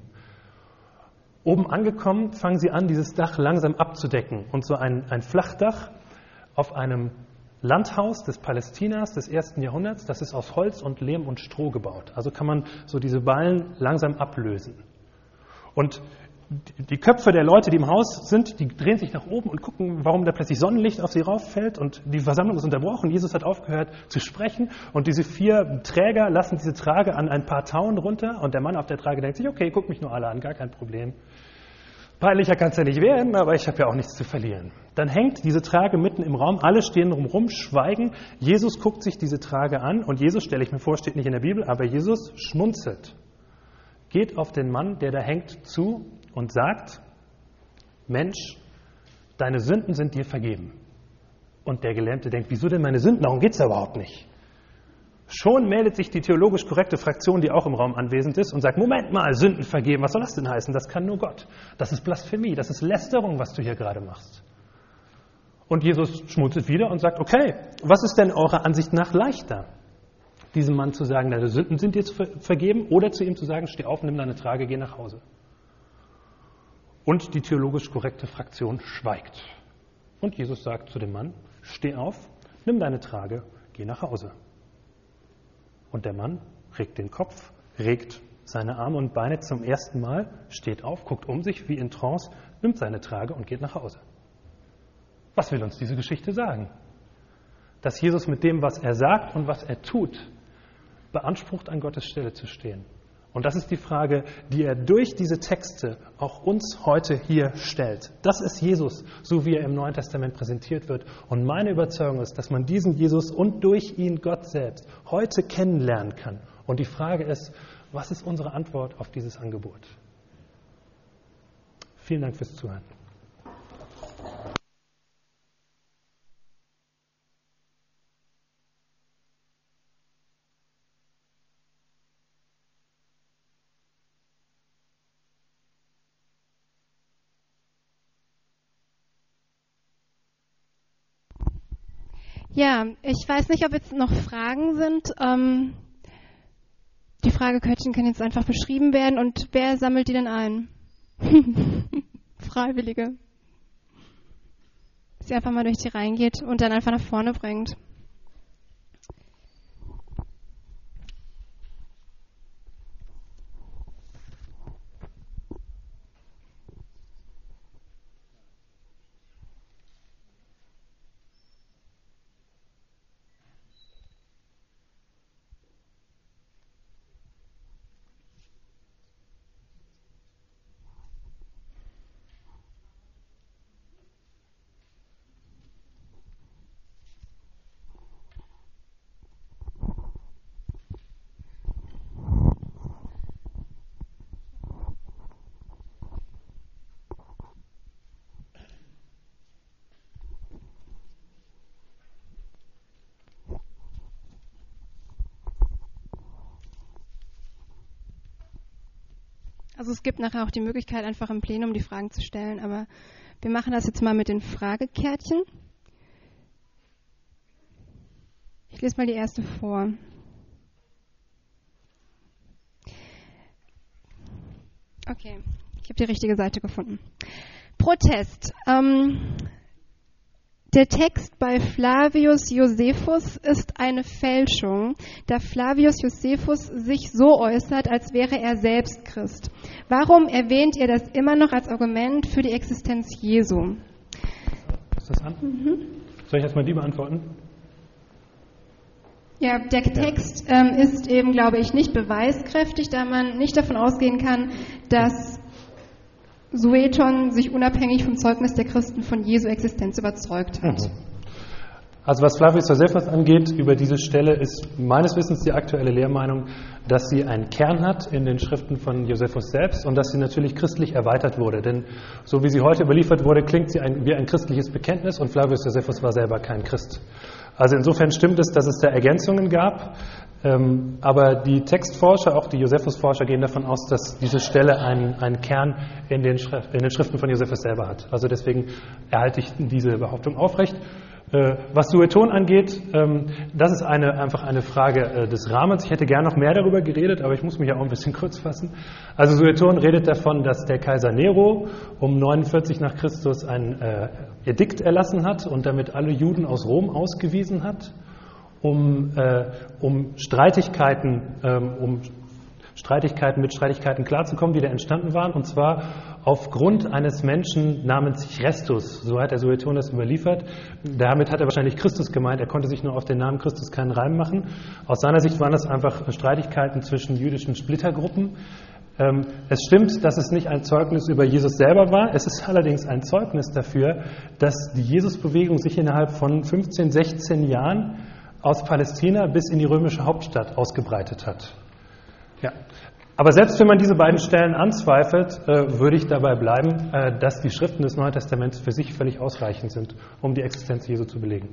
Oben angekommen, fangen sie an, dieses Dach langsam abzudecken. Und so ein Flachdach auf einem Landhaus des Palästinas des 1. Jahrhunderts, das ist aus Holz und Lehm und Stroh gebaut. Also kann man so diese Ballen langsam ablösen. Und die Köpfe der Leute, die im Haus sind, die drehen sich nach oben und gucken, warum da plötzlich Sonnenlicht auf sie rauffällt. Und die Versammlung ist unterbrochen. Jesus hat aufgehört zu sprechen. Und diese 4 Träger lassen diese Trage an ein paar Tauen runter. Und der Mann auf der Trage denkt sich, okay, guck mich nur alle an, gar kein Problem. Peinlicher kann es ja nicht werden, aber ich habe ja auch nichts zu verlieren. Dann hängt diese Trage mitten im Raum, alle stehen drumherum, schweigen. Jesus guckt sich diese Trage an und Jesus, stelle ich mir vor, steht nicht in der Bibel, aber Jesus schmunzelt, geht auf den Mann, der da hängt, zu und sagt, Mensch, deine Sünden sind dir vergeben. Und der Gelähmte denkt, wieso denn meine Sünden? Darum geht es ja überhaupt nicht. Schon meldet sich die theologisch korrekte Fraktion, die auch im Raum anwesend ist, und sagt, Moment mal, Sünden vergeben, was soll das denn heißen? Das kann nur Gott. Das ist Blasphemie, das ist Lästerung, was du hier gerade machst. Und Jesus schmunzelt wieder und sagt, okay, was ist denn eurer Ansicht nach leichter? Diesem Mann zu sagen, deine Sünden sind dir vergeben, oder zu ihm zu sagen, steh auf, nimm deine Trage, geh nach Hause. Und die theologisch korrekte Fraktion schweigt. Und Jesus sagt zu dem Mann, steh auf, nimm deine Trage, geh nach Hause. Und der Mann regt den Kopf, regt seine Arme und Beine zum ersten Mal, steht auf, guckt um sich wie in Trance, nimmt seine Trage und geht nach Hause. Was will uns diese Geschichte sagen? Dass Jesus mit dem, was er sagt und was er tut, beansprucht, an Gottes Stelle zu stehen. Und das ist die Frage, die er durch diese Texte auch uns heute hier stellt. Das ist Jesus, so wie er im Neuen Testament präsentiert wird. Und meine Überzeugung ist, dass man diesen Jesus und durch ihn Gott selbst heute kennenlernen kann. Und die Frage ist, was ist unsere Antwort auf dieses Angebot? Vielen Dank fürs Zuhören. Ja, ich weiß nicht, ob jetzt noch Fragen sind. Die Fragekärtchen können jetzt einfach beschrieben werden. Und wer sammelt die denn ein? Freiwillige. Dass sie einfach mal durch die Reihen geht und dann einfach nach vorne bringt. Also es gibt nachher auch die Möglichkeit, einfach im Plenum die Fragen zu stellen, aber wir machen das jetzt mal mit den Fragekärtchen. Ich lese mal die erste vor. Okay, ich habe die richtige Seite gefunden. Protest. Der Text bei Flavius Josephus ist eine Fälschung, da Flavius Josephus sich so äußert, als wäre er selbst Christ. Warum erwähnt ihr das immer noch als Argument für die Existenz Jesu? Ist das an? Soll ich jetzt mal die beantworten? Ja, der Text ist eben, glaube ich, nicht beweiskräftig, da man nicht davon ausgehen kann, dass Sueton sich unabhängig vom Zeugnis der Christen von Jesu Existenz überzeugt hat. Also was Flavius Josephus angeht, über diese Stelle ist meines Wissens die aktuelle Lehrmeinung, dass sie einen Kern hat in den Schriften von Josephus selbst und dass sie natürlich christlich erweitert wurde. Denn so wie sie heute überliefert wurde, klingt sie wie ein christliches Bekenntnis und Flavius Josephus war selber kein Christ. Also insofern stimmt es, dass es da Ergänzungen gab, aber die Textforscher, auch die Josephus-Forscher, gehen davon aus, dass diese Stelle einen Kern in den Schriften von Josephus selber hat. Also deswegen erhalte ich diese Behauptung aufrecht. Was Sueton angeht, das ist einfach eine Frage des Rahmens. Ich hätte gern noch mehr darüber geredet, aber ich muss mich ja auch ein bisschen kurz fassen. Also Sueton redet davon, dass der Kaiser Nero um 49 nach Christus ein Edikt erlassen hat und damit alle Juden aus Rom ausgewiesen hat, um Streitigkeiten mit Streitigkeiten klarzukommen, die da entstanden waren, und zwar aufgrund eines Menschen namens Chrestus, so hat der Sueton das überliefert. Damit hat er wahrscheinlich Christus gemeint, er konnte sich nur auf den Namen Christus keinen Reim machen. Aus seiner Sicht waren das einfach Streitigkeiten zwischen jüdischen Splittergruppen. Es stimmt, dass es nicht ein Zeugnis über Jesus selber war, es ist allerdings ein Zeugnis dafür, dass die Jesusbewegung sich innerhalb von 15, 16 Jahren aus Palästina bis in die römische Hauptstadt ausgebreitet hat. Ja. Aber selbst wenn man diese beiden Stellen anzweifelt, würde ich dabei bleiben, dass die Schriften des Neuen Testaments für sich völlig ausreichend sind, um die Existenz Jesu zu belegen.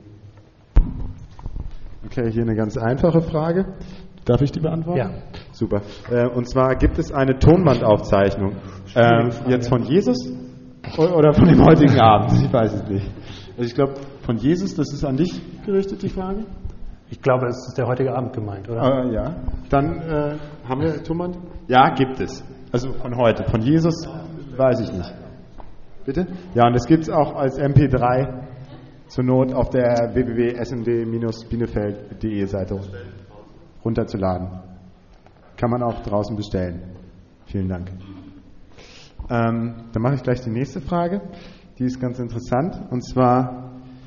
Okay, hier eine ganz einfache Frage. Darf ich die beantworten? Ja. Super. Und zwar gibt es eine Tonbandaufzeichnung jetzt von Jesus oder von dem heutigen Abend? Ich weiß es nicht. Also ich glaube, von Jesus, das ist an dich gerichtet, die Frage? Ich glaube, es ist der heutige Abend gemeint, oder? Ja. Dann haben wir Tonband? Ja, gibt es. Also von heute. Von Jesus weiß ich nicht. Bitte? Ja, und das gibt es auch als MP3 zur Not auf der www.snd-bielefeld.de Seite runterzuladen. Kann man auch draußen bestellen. Vielen Dank. Dann mache ich gleich die nächste Frage. Die ist ganz interessant. Und zwar...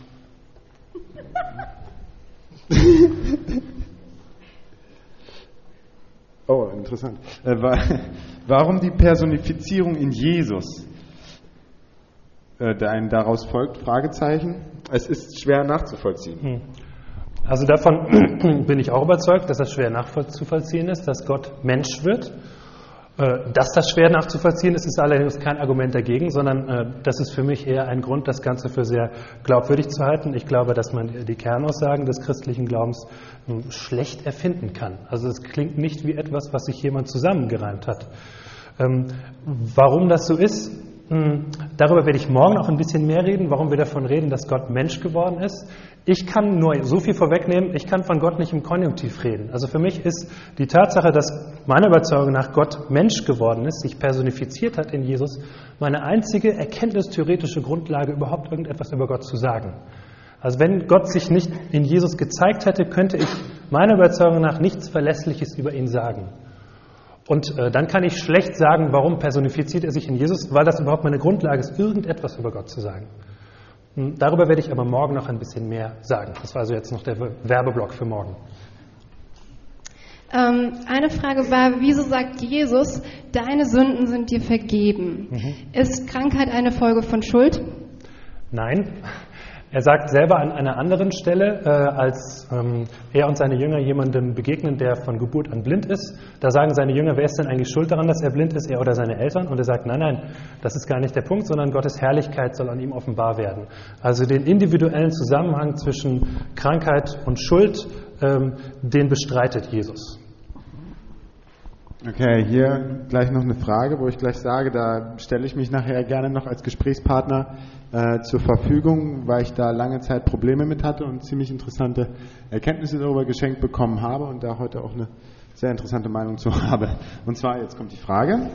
Oh, interessant. Warum die Personifizierung in Jesus? Daraus folgt Fragezeichen. Es ist schwer nachzuvollziehen. Also davon bin ich auch überzeugt, dass das schwer nachzuvollziehen ist, dass Gott Mensch wird. Dass das schwer nachzuvollziehen ist, ist allerdings kein Argument dagegen, sondern das ist für mich eher ein Grund, das Ganze für sehr glaubwürdig zu halten. Ich glaube, dass man die Kernaussagen des christlichen Glaubens schlecht erfinden kann. Also es klingt nicht wie etwas, was sich jemand zusammengereimt hat. Warum das so ist, darüber werde ich morgen auch ein bisschen mehr reden, warum wir davon reden, dass Gott Mensch geworden ist. Ich kann nur so viel vorwegnehmen, ich kann von Gott nicht im Konjunktiv reden. Also für mich ist die Tatsache, dass meiner Überzeugung nach Gott Mensch geworden ist, sich personifiziert hat in Jesus, meine einzige erkenntnistheoretische Grundlage, überhaupt irgendetwas über Gott zu sagen. Also wenn Gott sich nicht in Jesus gezeigt hätte, könnte ich meiner Überzeugung nach nichts Verlässliches über ihn sagen. Und dann kann ich schlecht sagen, warum personifiziert er sich in Jesus, weil das überhaupt meine Grundlage ist, irgendetwas über Gott zu sagen. Darüber werde ich aber morgen noch ein bisschen mehr sagen. Das war also jetzt noch der Werbeblock für morgen. Eine Frage war, wieso sagt Jesus, deine Sünden sind dir vergeben? Ist Krankheit eine Folge von Schuld? Nein. Er sagt selber an einer anderen Stelle, als er und seine Jünger jemandem begegnen, der von Geburt an blind ist, da sagen seine Jünger, wer ist denn eigentlich schuld daran, dass er blind ist, er oder seine Eltern? Und er sagt, nein, das ist gar nicht der Punkt, sondern Gottes Herrlichkeit soll an ihm offenbar werden. Also den individuellen Zusammenhang zwischen Krankheit und Schuld, den bestreitet Jesus. Okay, hier gleich noch eine Frage, wo ich gleich sage, da stelle ich mich nachher gerne noch als Gesprächspartner zur Verfügung, weil ich da lange Zeit Probleme mit hatte und ziemlich interessante Erkenntnisse darüber geschenkt bekommen habe und da heute auch eine sehr interessante Meinung zu habe. Und zwar, jetzt kommt die Frage.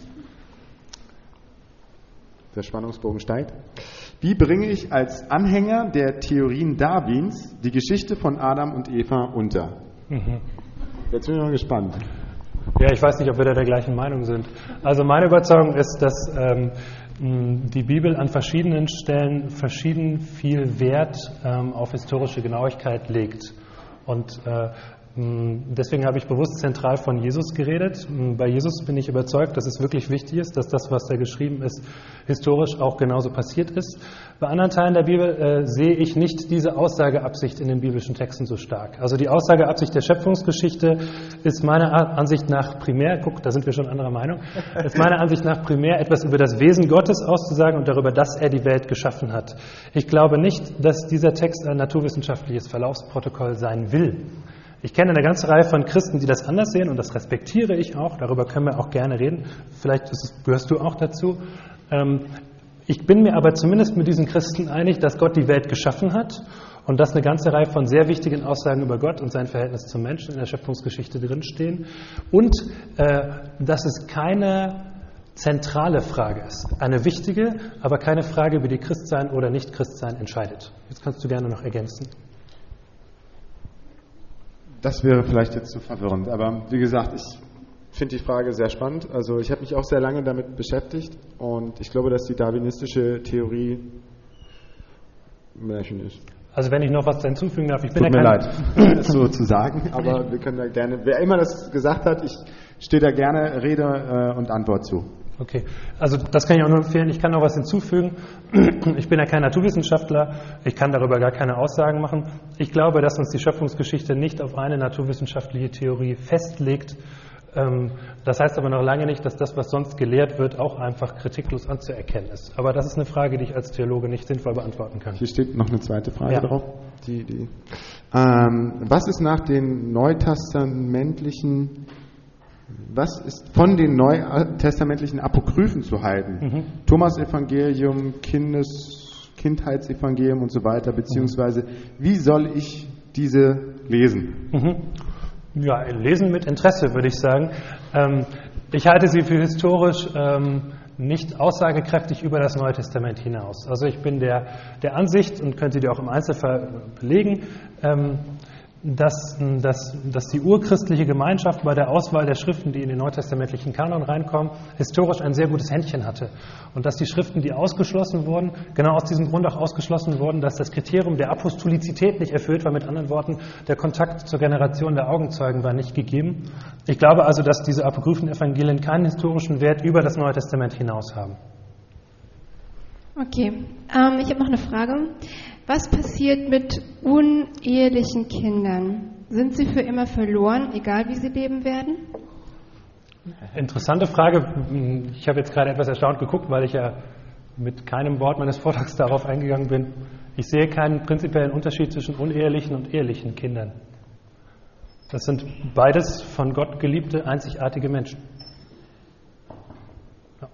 Der Spannungsbogen steigt. Wie bringe ich als Anhänger der Theorien Darwins die Geschichte von Adam und Eva unter? Jetzt bin ich mal gespannt. Ja, ich weiß nicht, ob wir da der gleichen Meinung sind. Also meine Überzeugung ist, dass die Bibel an verschiedenen Stellen verschieden viel Wert auf historische Genauigkeit legt. Und deswegen habe ich bewusst zentral von Jesus geredet. Bei Jesus bin ich überzeugt, dass es wirklich wichtig ist, dass das, was da geschrieben ist, historisch auch genauso passiert ist. Bei anderen Teilen der Bibel sehe ich nicht diese Aussageabsicht in den biblischen Texten so stark. Also die Aussageabsicht der Schöpfungsgeschichte ist meiner Ansicht nach primär, guck, da sind wir schon anderer Meinung, ist meiner Ansicht nach primär etwas über das Wesen Gottes auszusagen und darüber, dass er die Welt geschaffen hat. Ich glaube nicht, dass dieser Text ein naturwissenschaftliches Verlaufsprotokoll sein will. Ich kenne eine ganze Reihe von Christen, die das anders sehen und das respektiere ich auch. Darüber können wir auch gerne reden. Vielleicht gehörst du auch dazu. Ich bin mir aber zumindest mit diesen Christen einig, dass Gott die Welt geschaffen hat und dass eine ganze Reihe von sehr wichtigen Aussagen über Gott und sein Verhältnis zum Menschen in der Schöpfungsgeschichte drinstehen und dass es keine zentrale Frage ist. Eine wichtige, aber keine Frage, wie die Christsein oder Nicht-Christsein entscheidet. Jetzt kannst du gerne noch ergänzen. Das wäre vielleicht jetzt zu verwirrend, aber wie gesagt, ich finde die Frage sehr spannend. Also ich habe mich auch sehr lange damit beschäftigt und ich glaube, dass die darwinistische Theorie Märchen ist. Also wenn ich noch was hinzufügen darf, ich bin Tut mir leid, das so zu sagen, aber wir können da gerne, wer immer das gesagt hat, ich stehe da gerne Rede und Antwort zu. Okay, also das kann ich auch nur empfehlen. Ich kann noch was hinzufügen. Ich bin ja kein Naturwissenschaftler, ich kann darüber gar keine Aussagen machen. Ich glaube, dass uns die Schöpfungsgeschichte nicht auf eine naturwissenschaftliche Theorie festlegt. Das heißt aber noch lange nicht, dass das, was sonst gelehrt wird, auch einfach kritiklos anzuerkennen ist. Aber das ist eine Frage, die ich als Theologe nicht sinnvoll beantworten kann. Hier steht noch eine zweite Frage drauf. Was ist nach den neutestamentlichen Was ist von den neutestamentlichen Apokryphen zu halten? Thomas-Evangelium, Kindheitsevangelium und so weiter, beziehungsweise wie soll ich diese lesen? Ja, lesen mit Interesse, würde ich sagen. Ich halte sie für historisch nicht aussagekräftig über das Neue Testament hinaus. Also ich bin der Ansicht und könnte die auch im Einzelfall belegen, dass die urchristliche Gemeinschaft bei der Auswahl der Schriften, die in den neutestamentlichen Kanon reinkommen, historisch ein sehr gutes Händchen hatte. Und dass die Schriften, die ausgeschlossen wurden, genau aus diesem Grund auch ausgeschlossen wurden, dass das Kriterium der Apostolizität nicht erfüllt war. Mit anderen Worten, der Kontakt zur Generation der Augenzeugen war nicht gegeben. Ich glaube also, dass diese apokryphen Evangelien keinen historischen Wert über das Neue Testament hinaus haben. Okay, ich habe noch eine Frage. Was passiert mit unehelichen Kindern? Sind sie für immer verloren, egal wie sie leben werden? Interessante Frage. Ich habe jetzt gerade etwas erstaunt geguckt, weil ich ja mit keinem Wort meines Vortrags darauf eingegangen bin. Ich sehe keinen prinzipiellen Unterschied zwischen unehelichen und ehelichen Kindern. Das sind beides von Gott geliebte, einzigartige Menschen. Ja.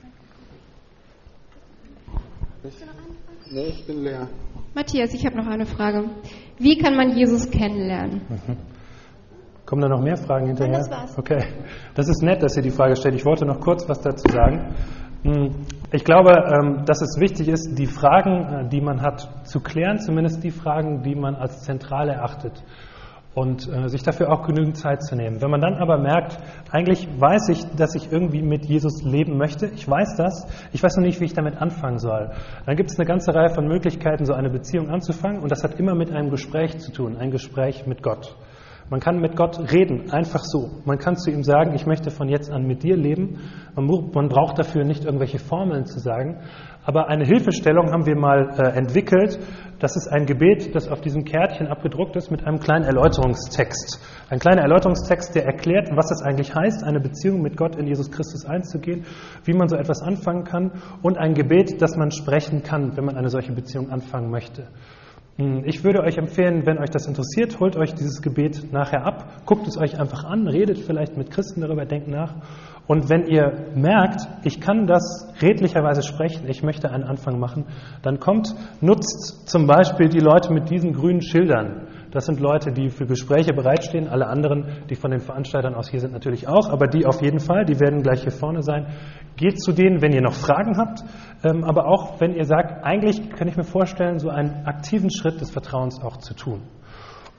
Nee, ich bin leer. Matthias, ich habe noch eine Frage. Wie kann man Jesus kennenlernen? Kommen da noch mehr Fragen hinterher? Nein, das war's. Okay, das ist nett, dass ihr die Frage stellt. Ich wollte noch kurz was dazu sagen. Ich glaube, dass es wichtig ist, die Fragen, die man hat, zu klären, zumindest die Fragen, die man als zentral erachtet. Und sich dafür auch genügend Zeit zu nehmen. Wenn man dann aber merkt, eigentlich weiß ich, dass ich irgendwie mit Jesus leben möchte, ich weiß das, ich weiß noch nicht, wie ich damit anfangen soll, dann gibt es eine ganze Reihe von Möglichkeiten, so eine Beziehung anzufangen, und das hat immer mit einem Gespräch zu tun, ein Gespräch mit Gott. Man kann mit Gott reden, einfach so. Man kann zu ihm sagen, ich möchte von jetzt an mit dir leben. Man braucht dafür nicht irgendwelche Formeln zu sagen. Aber eine Hilfestellung haben wir mal entwickelt. Das ist ein Gebet, das auf diesem Kärtchen abgedruckt ist mit einem kleinen Erläuterungstext. Ein kleiner Erläuterungstext, der erklärt, was es eigentlich heißt, eine Beziehung mit Gott in Jesus Christus einzugehen, wie man so etwas anfangen kann, und ein Gebet, das man sprechen kann, wenn man eine solche Beziehung anfangen möchte. Ich würde euch empfehlen, wenn euch das interessiert, holt euch dieses Gebet nachher ab, guckt es euch einfach an, redet vielleicht mit Christen darüber, denkt nach. Und wenn ihr merkt, ich kann das redlicherweise sprechen, ich möchte einen Anfang machen, dann nutzt zum Beispiel die Leute mit diesen grünen Schildern. Das sind Leute, die für Gespräche bereitstehen. Alle anderen, die von den Veranstaltern aus hier sind, natürlich auch. Aber die auf jeden Fall, die werden gleich hier vorne sein. Geht zu denen, wenn ihr noch Fragen habt. Aber auch, wenn ihr sagt, eigentlich kann ich mir vorstellen, so einen aktiven Schritt des Vertrauens auch zu tun.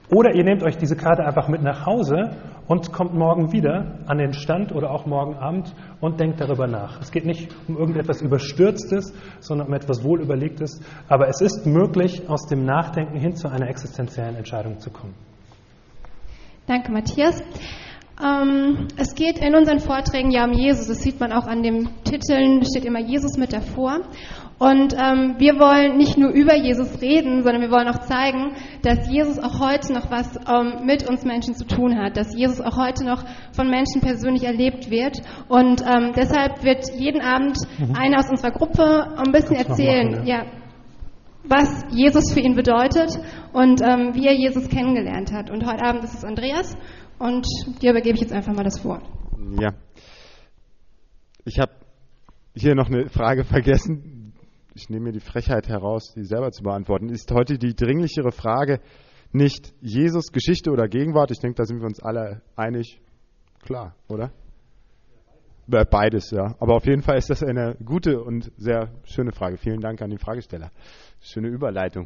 Oder ihr nehmt euch diese Karte einfach mit nach Hause und kommt morgen wieder an den Stand oder auch morgen Abend und denkt darüber nach. Es geht nicht um irgendetwas Überstürztes, sondern um etwas Wohlüberlegtes. Aber es ist möglich, aus dem Nachdenken hin zu einer existenziellen Entscheidung zu kommen. Danke, Matthias. Es geht in unseren Vorträgen ja um Jesus. Das sieht man auch an den Titeln, steht immer Jesus mit davor. Und wir wollen nicht nur über Jesus reden, sondern wir wollen auch zeigen, dass Jesus auch heute noch was mit uns Menschen zu tun hat, dass Jesus auch heute noch von Menschen persönlich erlebt wird. Und deshalb wird jeden Abend einer aus unserer Gruppe ein bisschen erzählen, was Jesus für ihn bedeutet und wie er Jesus kennengelernt hat. Und heute Abend ist es Andreas und dir übergebe ich jetzt einfach mal das Wort. Ja, ich habe hier noch eine Frage vergessen. Ich nehme mir die Frechheit heraus, die selber zu beantworten. Ist heute die dringlichere Frage nicht Jesus, Geschichte oder Gegenwart? Ich denke, da sind wir uns alle einig. Klar, oder? Beides, ja. Aber auf jeden Fall ist das eine gute und sehr schöne Frage. Vielen Dank an den Fragesteller. Schöne Überleitung.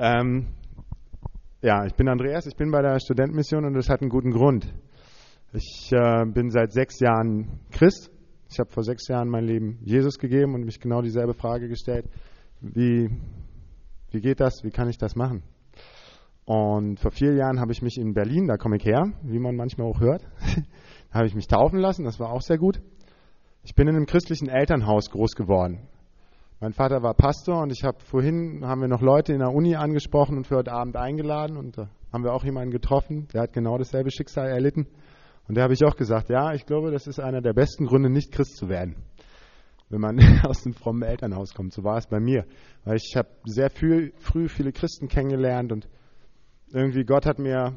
Ich bin Andreas, ich bin bei der Studentenmission und das hat einen guten Grund. Ich bin seit 6 Jahren Christ. Ich habe vor 6 Jahren mein Leben Jesus gegeben und mich genau dieselbe Frage gestellt. Wie geht das? Wie kann ich das machen? Und vor 4 Jahren habe ich mich in Berlin, da komme ich her, wie man manchmal auch hört, habe ich mich taufen lassen, das war auch sehr gut. Ich bin in einem christlichen Elternhaus groß geworden. Mein Vater war Pastor und haben wir noch Leute in der Uni angesprochen und für heute Abend eingeladen und da haben wir auch jemanden getroffen, der hat genau dasselbe Schicksal erlitten. Und da habe ich auch gesagt, ja, ich glaube, das ist einer der besten Gründe, nicht Christ zu werden, wenn man aus einem frommen Elternhaus kommt. So war es bei mir. Weil ich habe sehr früh viele Christen kennengelernt und irgendwie Gott hat mir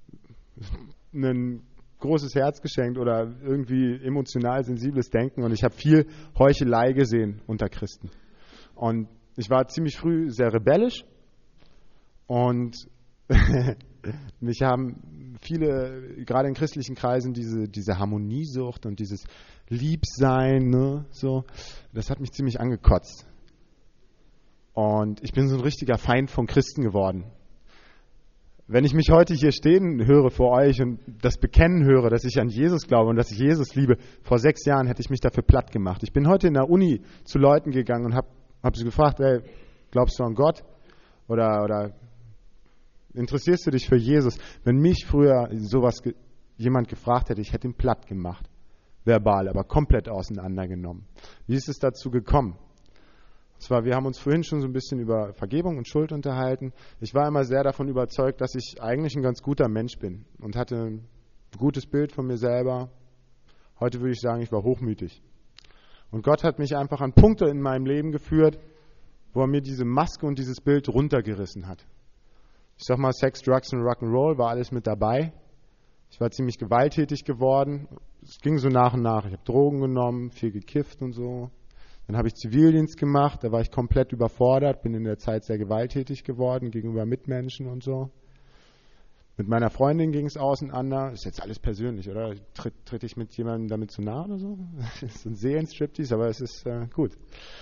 ein großes Herz geschenkt oder irgendwie emotional sensibles Denken und ich habe viel Heuchelei gesehen unter Christen. Und ich war ziemlich früh sehr rebellisch und mich haben viele, gerade in christlichen Kreisen, diese Harmoniesucht und dieses Liebsein, ne, so, das hat mich ziemlich angekotzt. Und ich bin so ein richtiger Feind von Christen geworden. Wenn ich mich heute hier stehen höre vor euch und das Bekennen höre, dass ich an Jesus glaube und dass ich Jesus liebe, vor 6 Jahren hätte ich mich dafür platt gemacht. Ich bin heute in der Uni zu Leuten gegangen und hab sie gefragt, ey, glaubst du an Gott? Oder interessierst du dich für Jesus? Wenn mich früher jemand gefragt hätte, ich hätte ihn platt gemacht. Verbal, aber komplett auseinandergenommen. Wie ist es dazu gekommen? Und zwar, wir haben uns vorhin schon so ein bisschen über Vergebung und Schuld unterhalten. Ich war immer sehr davon überzeugt, dass ich eigentlich ein ganz guter Mensch bin und hatte ein gutes Bild von mir selber. Heute würde ich sagen, ich war hochmütig. Und Gott hat mich einfach an Punkte in meinem Leben geführt, wo er mir diese Maske und dieses Bild runtergerissen hat. Ich sag mal, Sex, Drugs und Rock'n'Roll war alles mit dabei. Ich war ziemlich gewalttätig geworden. Es ging so nach und nach. Ich habe Drogen genommen, viel gekifft und so. Dann habe ich Zivildienst gemacht, da war ich komplett überfordert, bin in der Zeit sehr gewalttätig geworden gegenüber Mitmenschen und so. Mit meiner Freundin ging es auseinander. Ist jetzt alles persönlich, oder? Tritt ich mit jemandem damit zu nahe oder so? Das ist ein Seelenstriptease, aber es ist gut.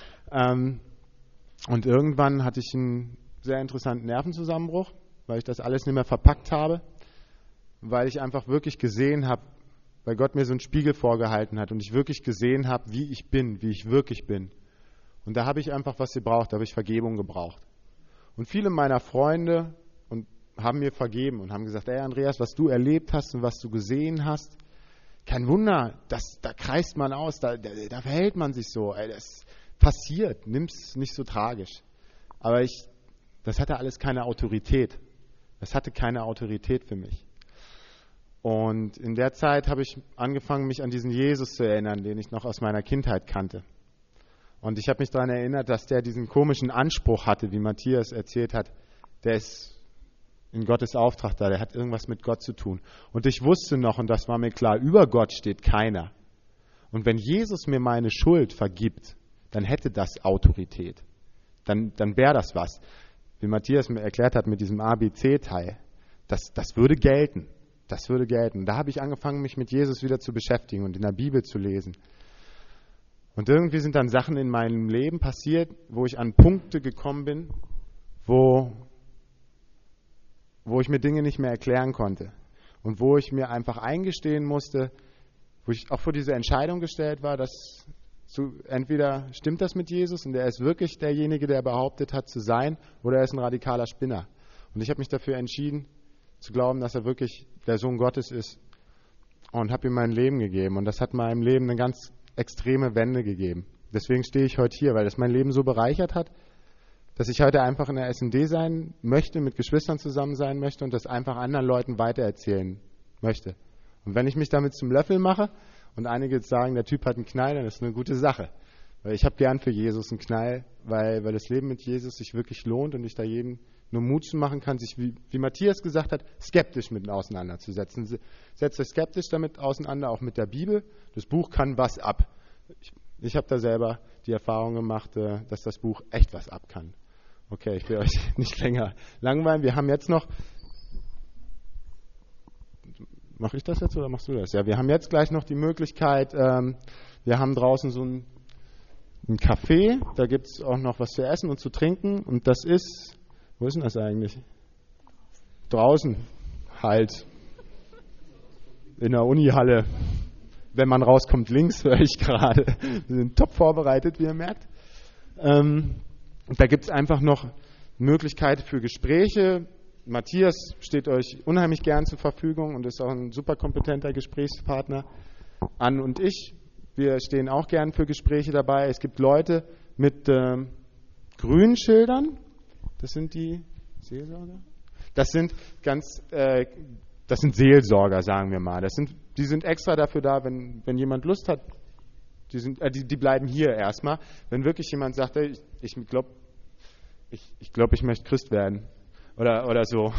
Und irgendwann hatte ich einen sehr interessanten Nervenzusammenbruch, weil ich das alles nicht mehr verpackt habe, weil ich einfach wirklich gesehen habe, weil Gott mir so einen Spiegel vorgehalten hat und ich wirklich gesehen habe, wie ich wirklich bin. Und da habe ich einfach was gebraucht, da habe ich Vergebung gebraucht. Und viele meiner Freunde haben mir vergeben und haben gesagt, ey Andreas, was du erlebt hast und was du gesehen hast, kein Wunder, da kreist man aus, da verhält man sich so, ey, das passiert, nimm's nicht so tragisch. Aber das hatte alles keine Autorität. Das hatte keine Autorität für mich. Und in der Zeit habe ich angefangen, mich an diesen Jesus zu erinnern, den ich noch aus meiner Kindheit kannte. Und ich habe mich daran erinnert, dass der diesen komischen Anspruch hatte, wie Matthias erzählt hat. Der ist in Gottes Auftrag da, der hat irgendwas mit Gott zu tun. Und ich wusste noch, und das war mir klar, über Gott steht keiner. Und wenn Jesus mir meine Schuld vergibt, dann hätte das Autorität. Dann wäre das was. Wie Matthias mir erklärt hat mit diesem ABC-Teil, das würde gelten. Das würde gelten. Da habe ich angefangen, mich mit Jesus wieder zu beschäftigen und in der Bibel zu lesen. Und irgendwie sind dann Sachen in meinem Leben passiert, wo ich an Punkte gekommen bin, wo wo ich mir Dinge nicht mehr erklären konnte und wo ich mir einfach eingestehen musste, wo ich auch vor diese Entscheidung gestellt war, dass entweder stimmt das mit Jesus und er ist wirklich derjenige, der behauptet hat zu sein, oder er ist ein radikaler Spinner. Und ich habe mich dafür entschieden, zu glauben, dass er wirklich der Sohn Gottes ist, und habe ihm mein Leben gegeben. Und das hat meinem Leben eine ganz extreme Wende gegeben. Deswegen stehe ich heute hier, weil das mein Leben so bereichert hat, dass ich heute einfach in der SND sein möchte, mit Geschwistern zusammen sein möchte und das einfach anderen Leuten weitererzählen möchte. Und wenn ich mich damit zum Löffel mache und einige jetzt sagen, der Typ hat einen Knall, dann ist das eine gute Sache. Weil ich habe gern für Jesus einen Knall, weil das Leben mit Jesus sich wirklich lohnt und ich da jedem nur Mut zu machen kann, sich, wie Matthias gesagt hat, skeptisch mit auseinanderzusetzen. Setzt euch skeptisch damit auseinander, auch mit der Bibel. Das Buch kann was ab. Ich habe da selber die Erfahrung gemacht, dass das Buch echt was ab kann. Okay, ich will euch nicht länger langweilen. Wir haben jetzt noch... Mache ich das jetzt oder machst du das? Ja, wir haben jetzt gleich noch die Möglichkeit, wir haben draußen so ein Café, da gibt es auch noch was zu essen und zu trinken. Und das ist... Wo ist denn das eigentlich? Draußen halt. In der Unihalle. Wenn man rauskommt, links, höre ich gerade. Wir sind top vorbereitet, wie ihr merkt. Da gibt es einfach noch Möglichkeit für Gespräche. Matthias steht euch unheimlich gern zur Verfügung und ist auch ein super kompetenter Gesprächspartner. Ann und ich, wir stehen auch gern für Gespräche dabei. Es gibt Leute mit grünen Schildern. Das sind die Seelsorger? Das sind Seelsorger, sagen wir mal. Die sind extra dafür da, wenn jemand Lust hat. Die bleiben hier erstmal. Wenn wirklich jemand sagt, ey, ich glaube, ich möchte Christ werden. Oder so.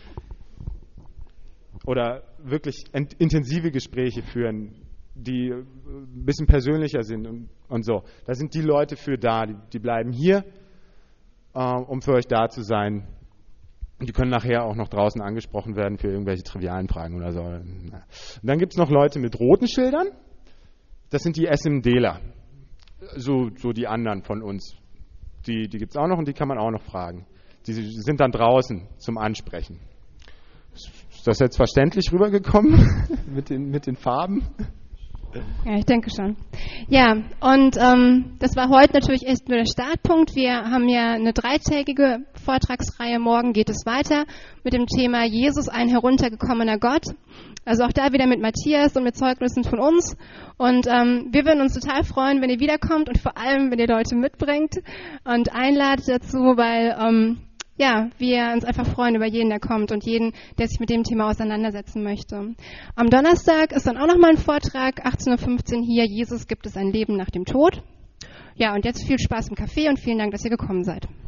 Oder wirklich intensive Gespräche führen, die ein bisschen persönlicher sind und so. Da sind die Leute für da. Die bleiben hier, um für euch da zu sein. Die können nachher auch noch draußen angesprochen werden für irgendwelche trivialen Fragen oder so. Und dann gibt es noch Leute mit roten Schildern. Das sind die SMDler. So die anderen von uns. Die gibt es auch noch und die kann man auch noch fragen. Die sind dann draußen zum Ansprechen. Ist das jetzt verständlich rübergekommen mit den Farben? Ja, ich denke schon. Ja, und das war heute natürlich erst nur der Startpunkt. Wir haben ja eine 3-tägige Vortragsreihe. Morgen geht es weiter mit dem Thema Jesus, ein heruntergekommener Gott. Also auch da wieder mit Matthias und mit Zeugnissen von uns. Und wir würden uns total freuen, wenn ihr wiederkommt und vor allem, wenn ihr Leute mitbringt und einladet dazu, weil wir uns einfach freuen über jeden, der kommt und jeden, der sich mit dem Thema auseinandersetzen möchte. Am Donnerstag ist dann auch nochmal ein Vortrag, 18:15 Uhr hier, Jesus, gibt es ein Leben nach dem Tod? Ja, und jetzt viel Spaß im Café und vielen Dank, dass ihr gekommen seid.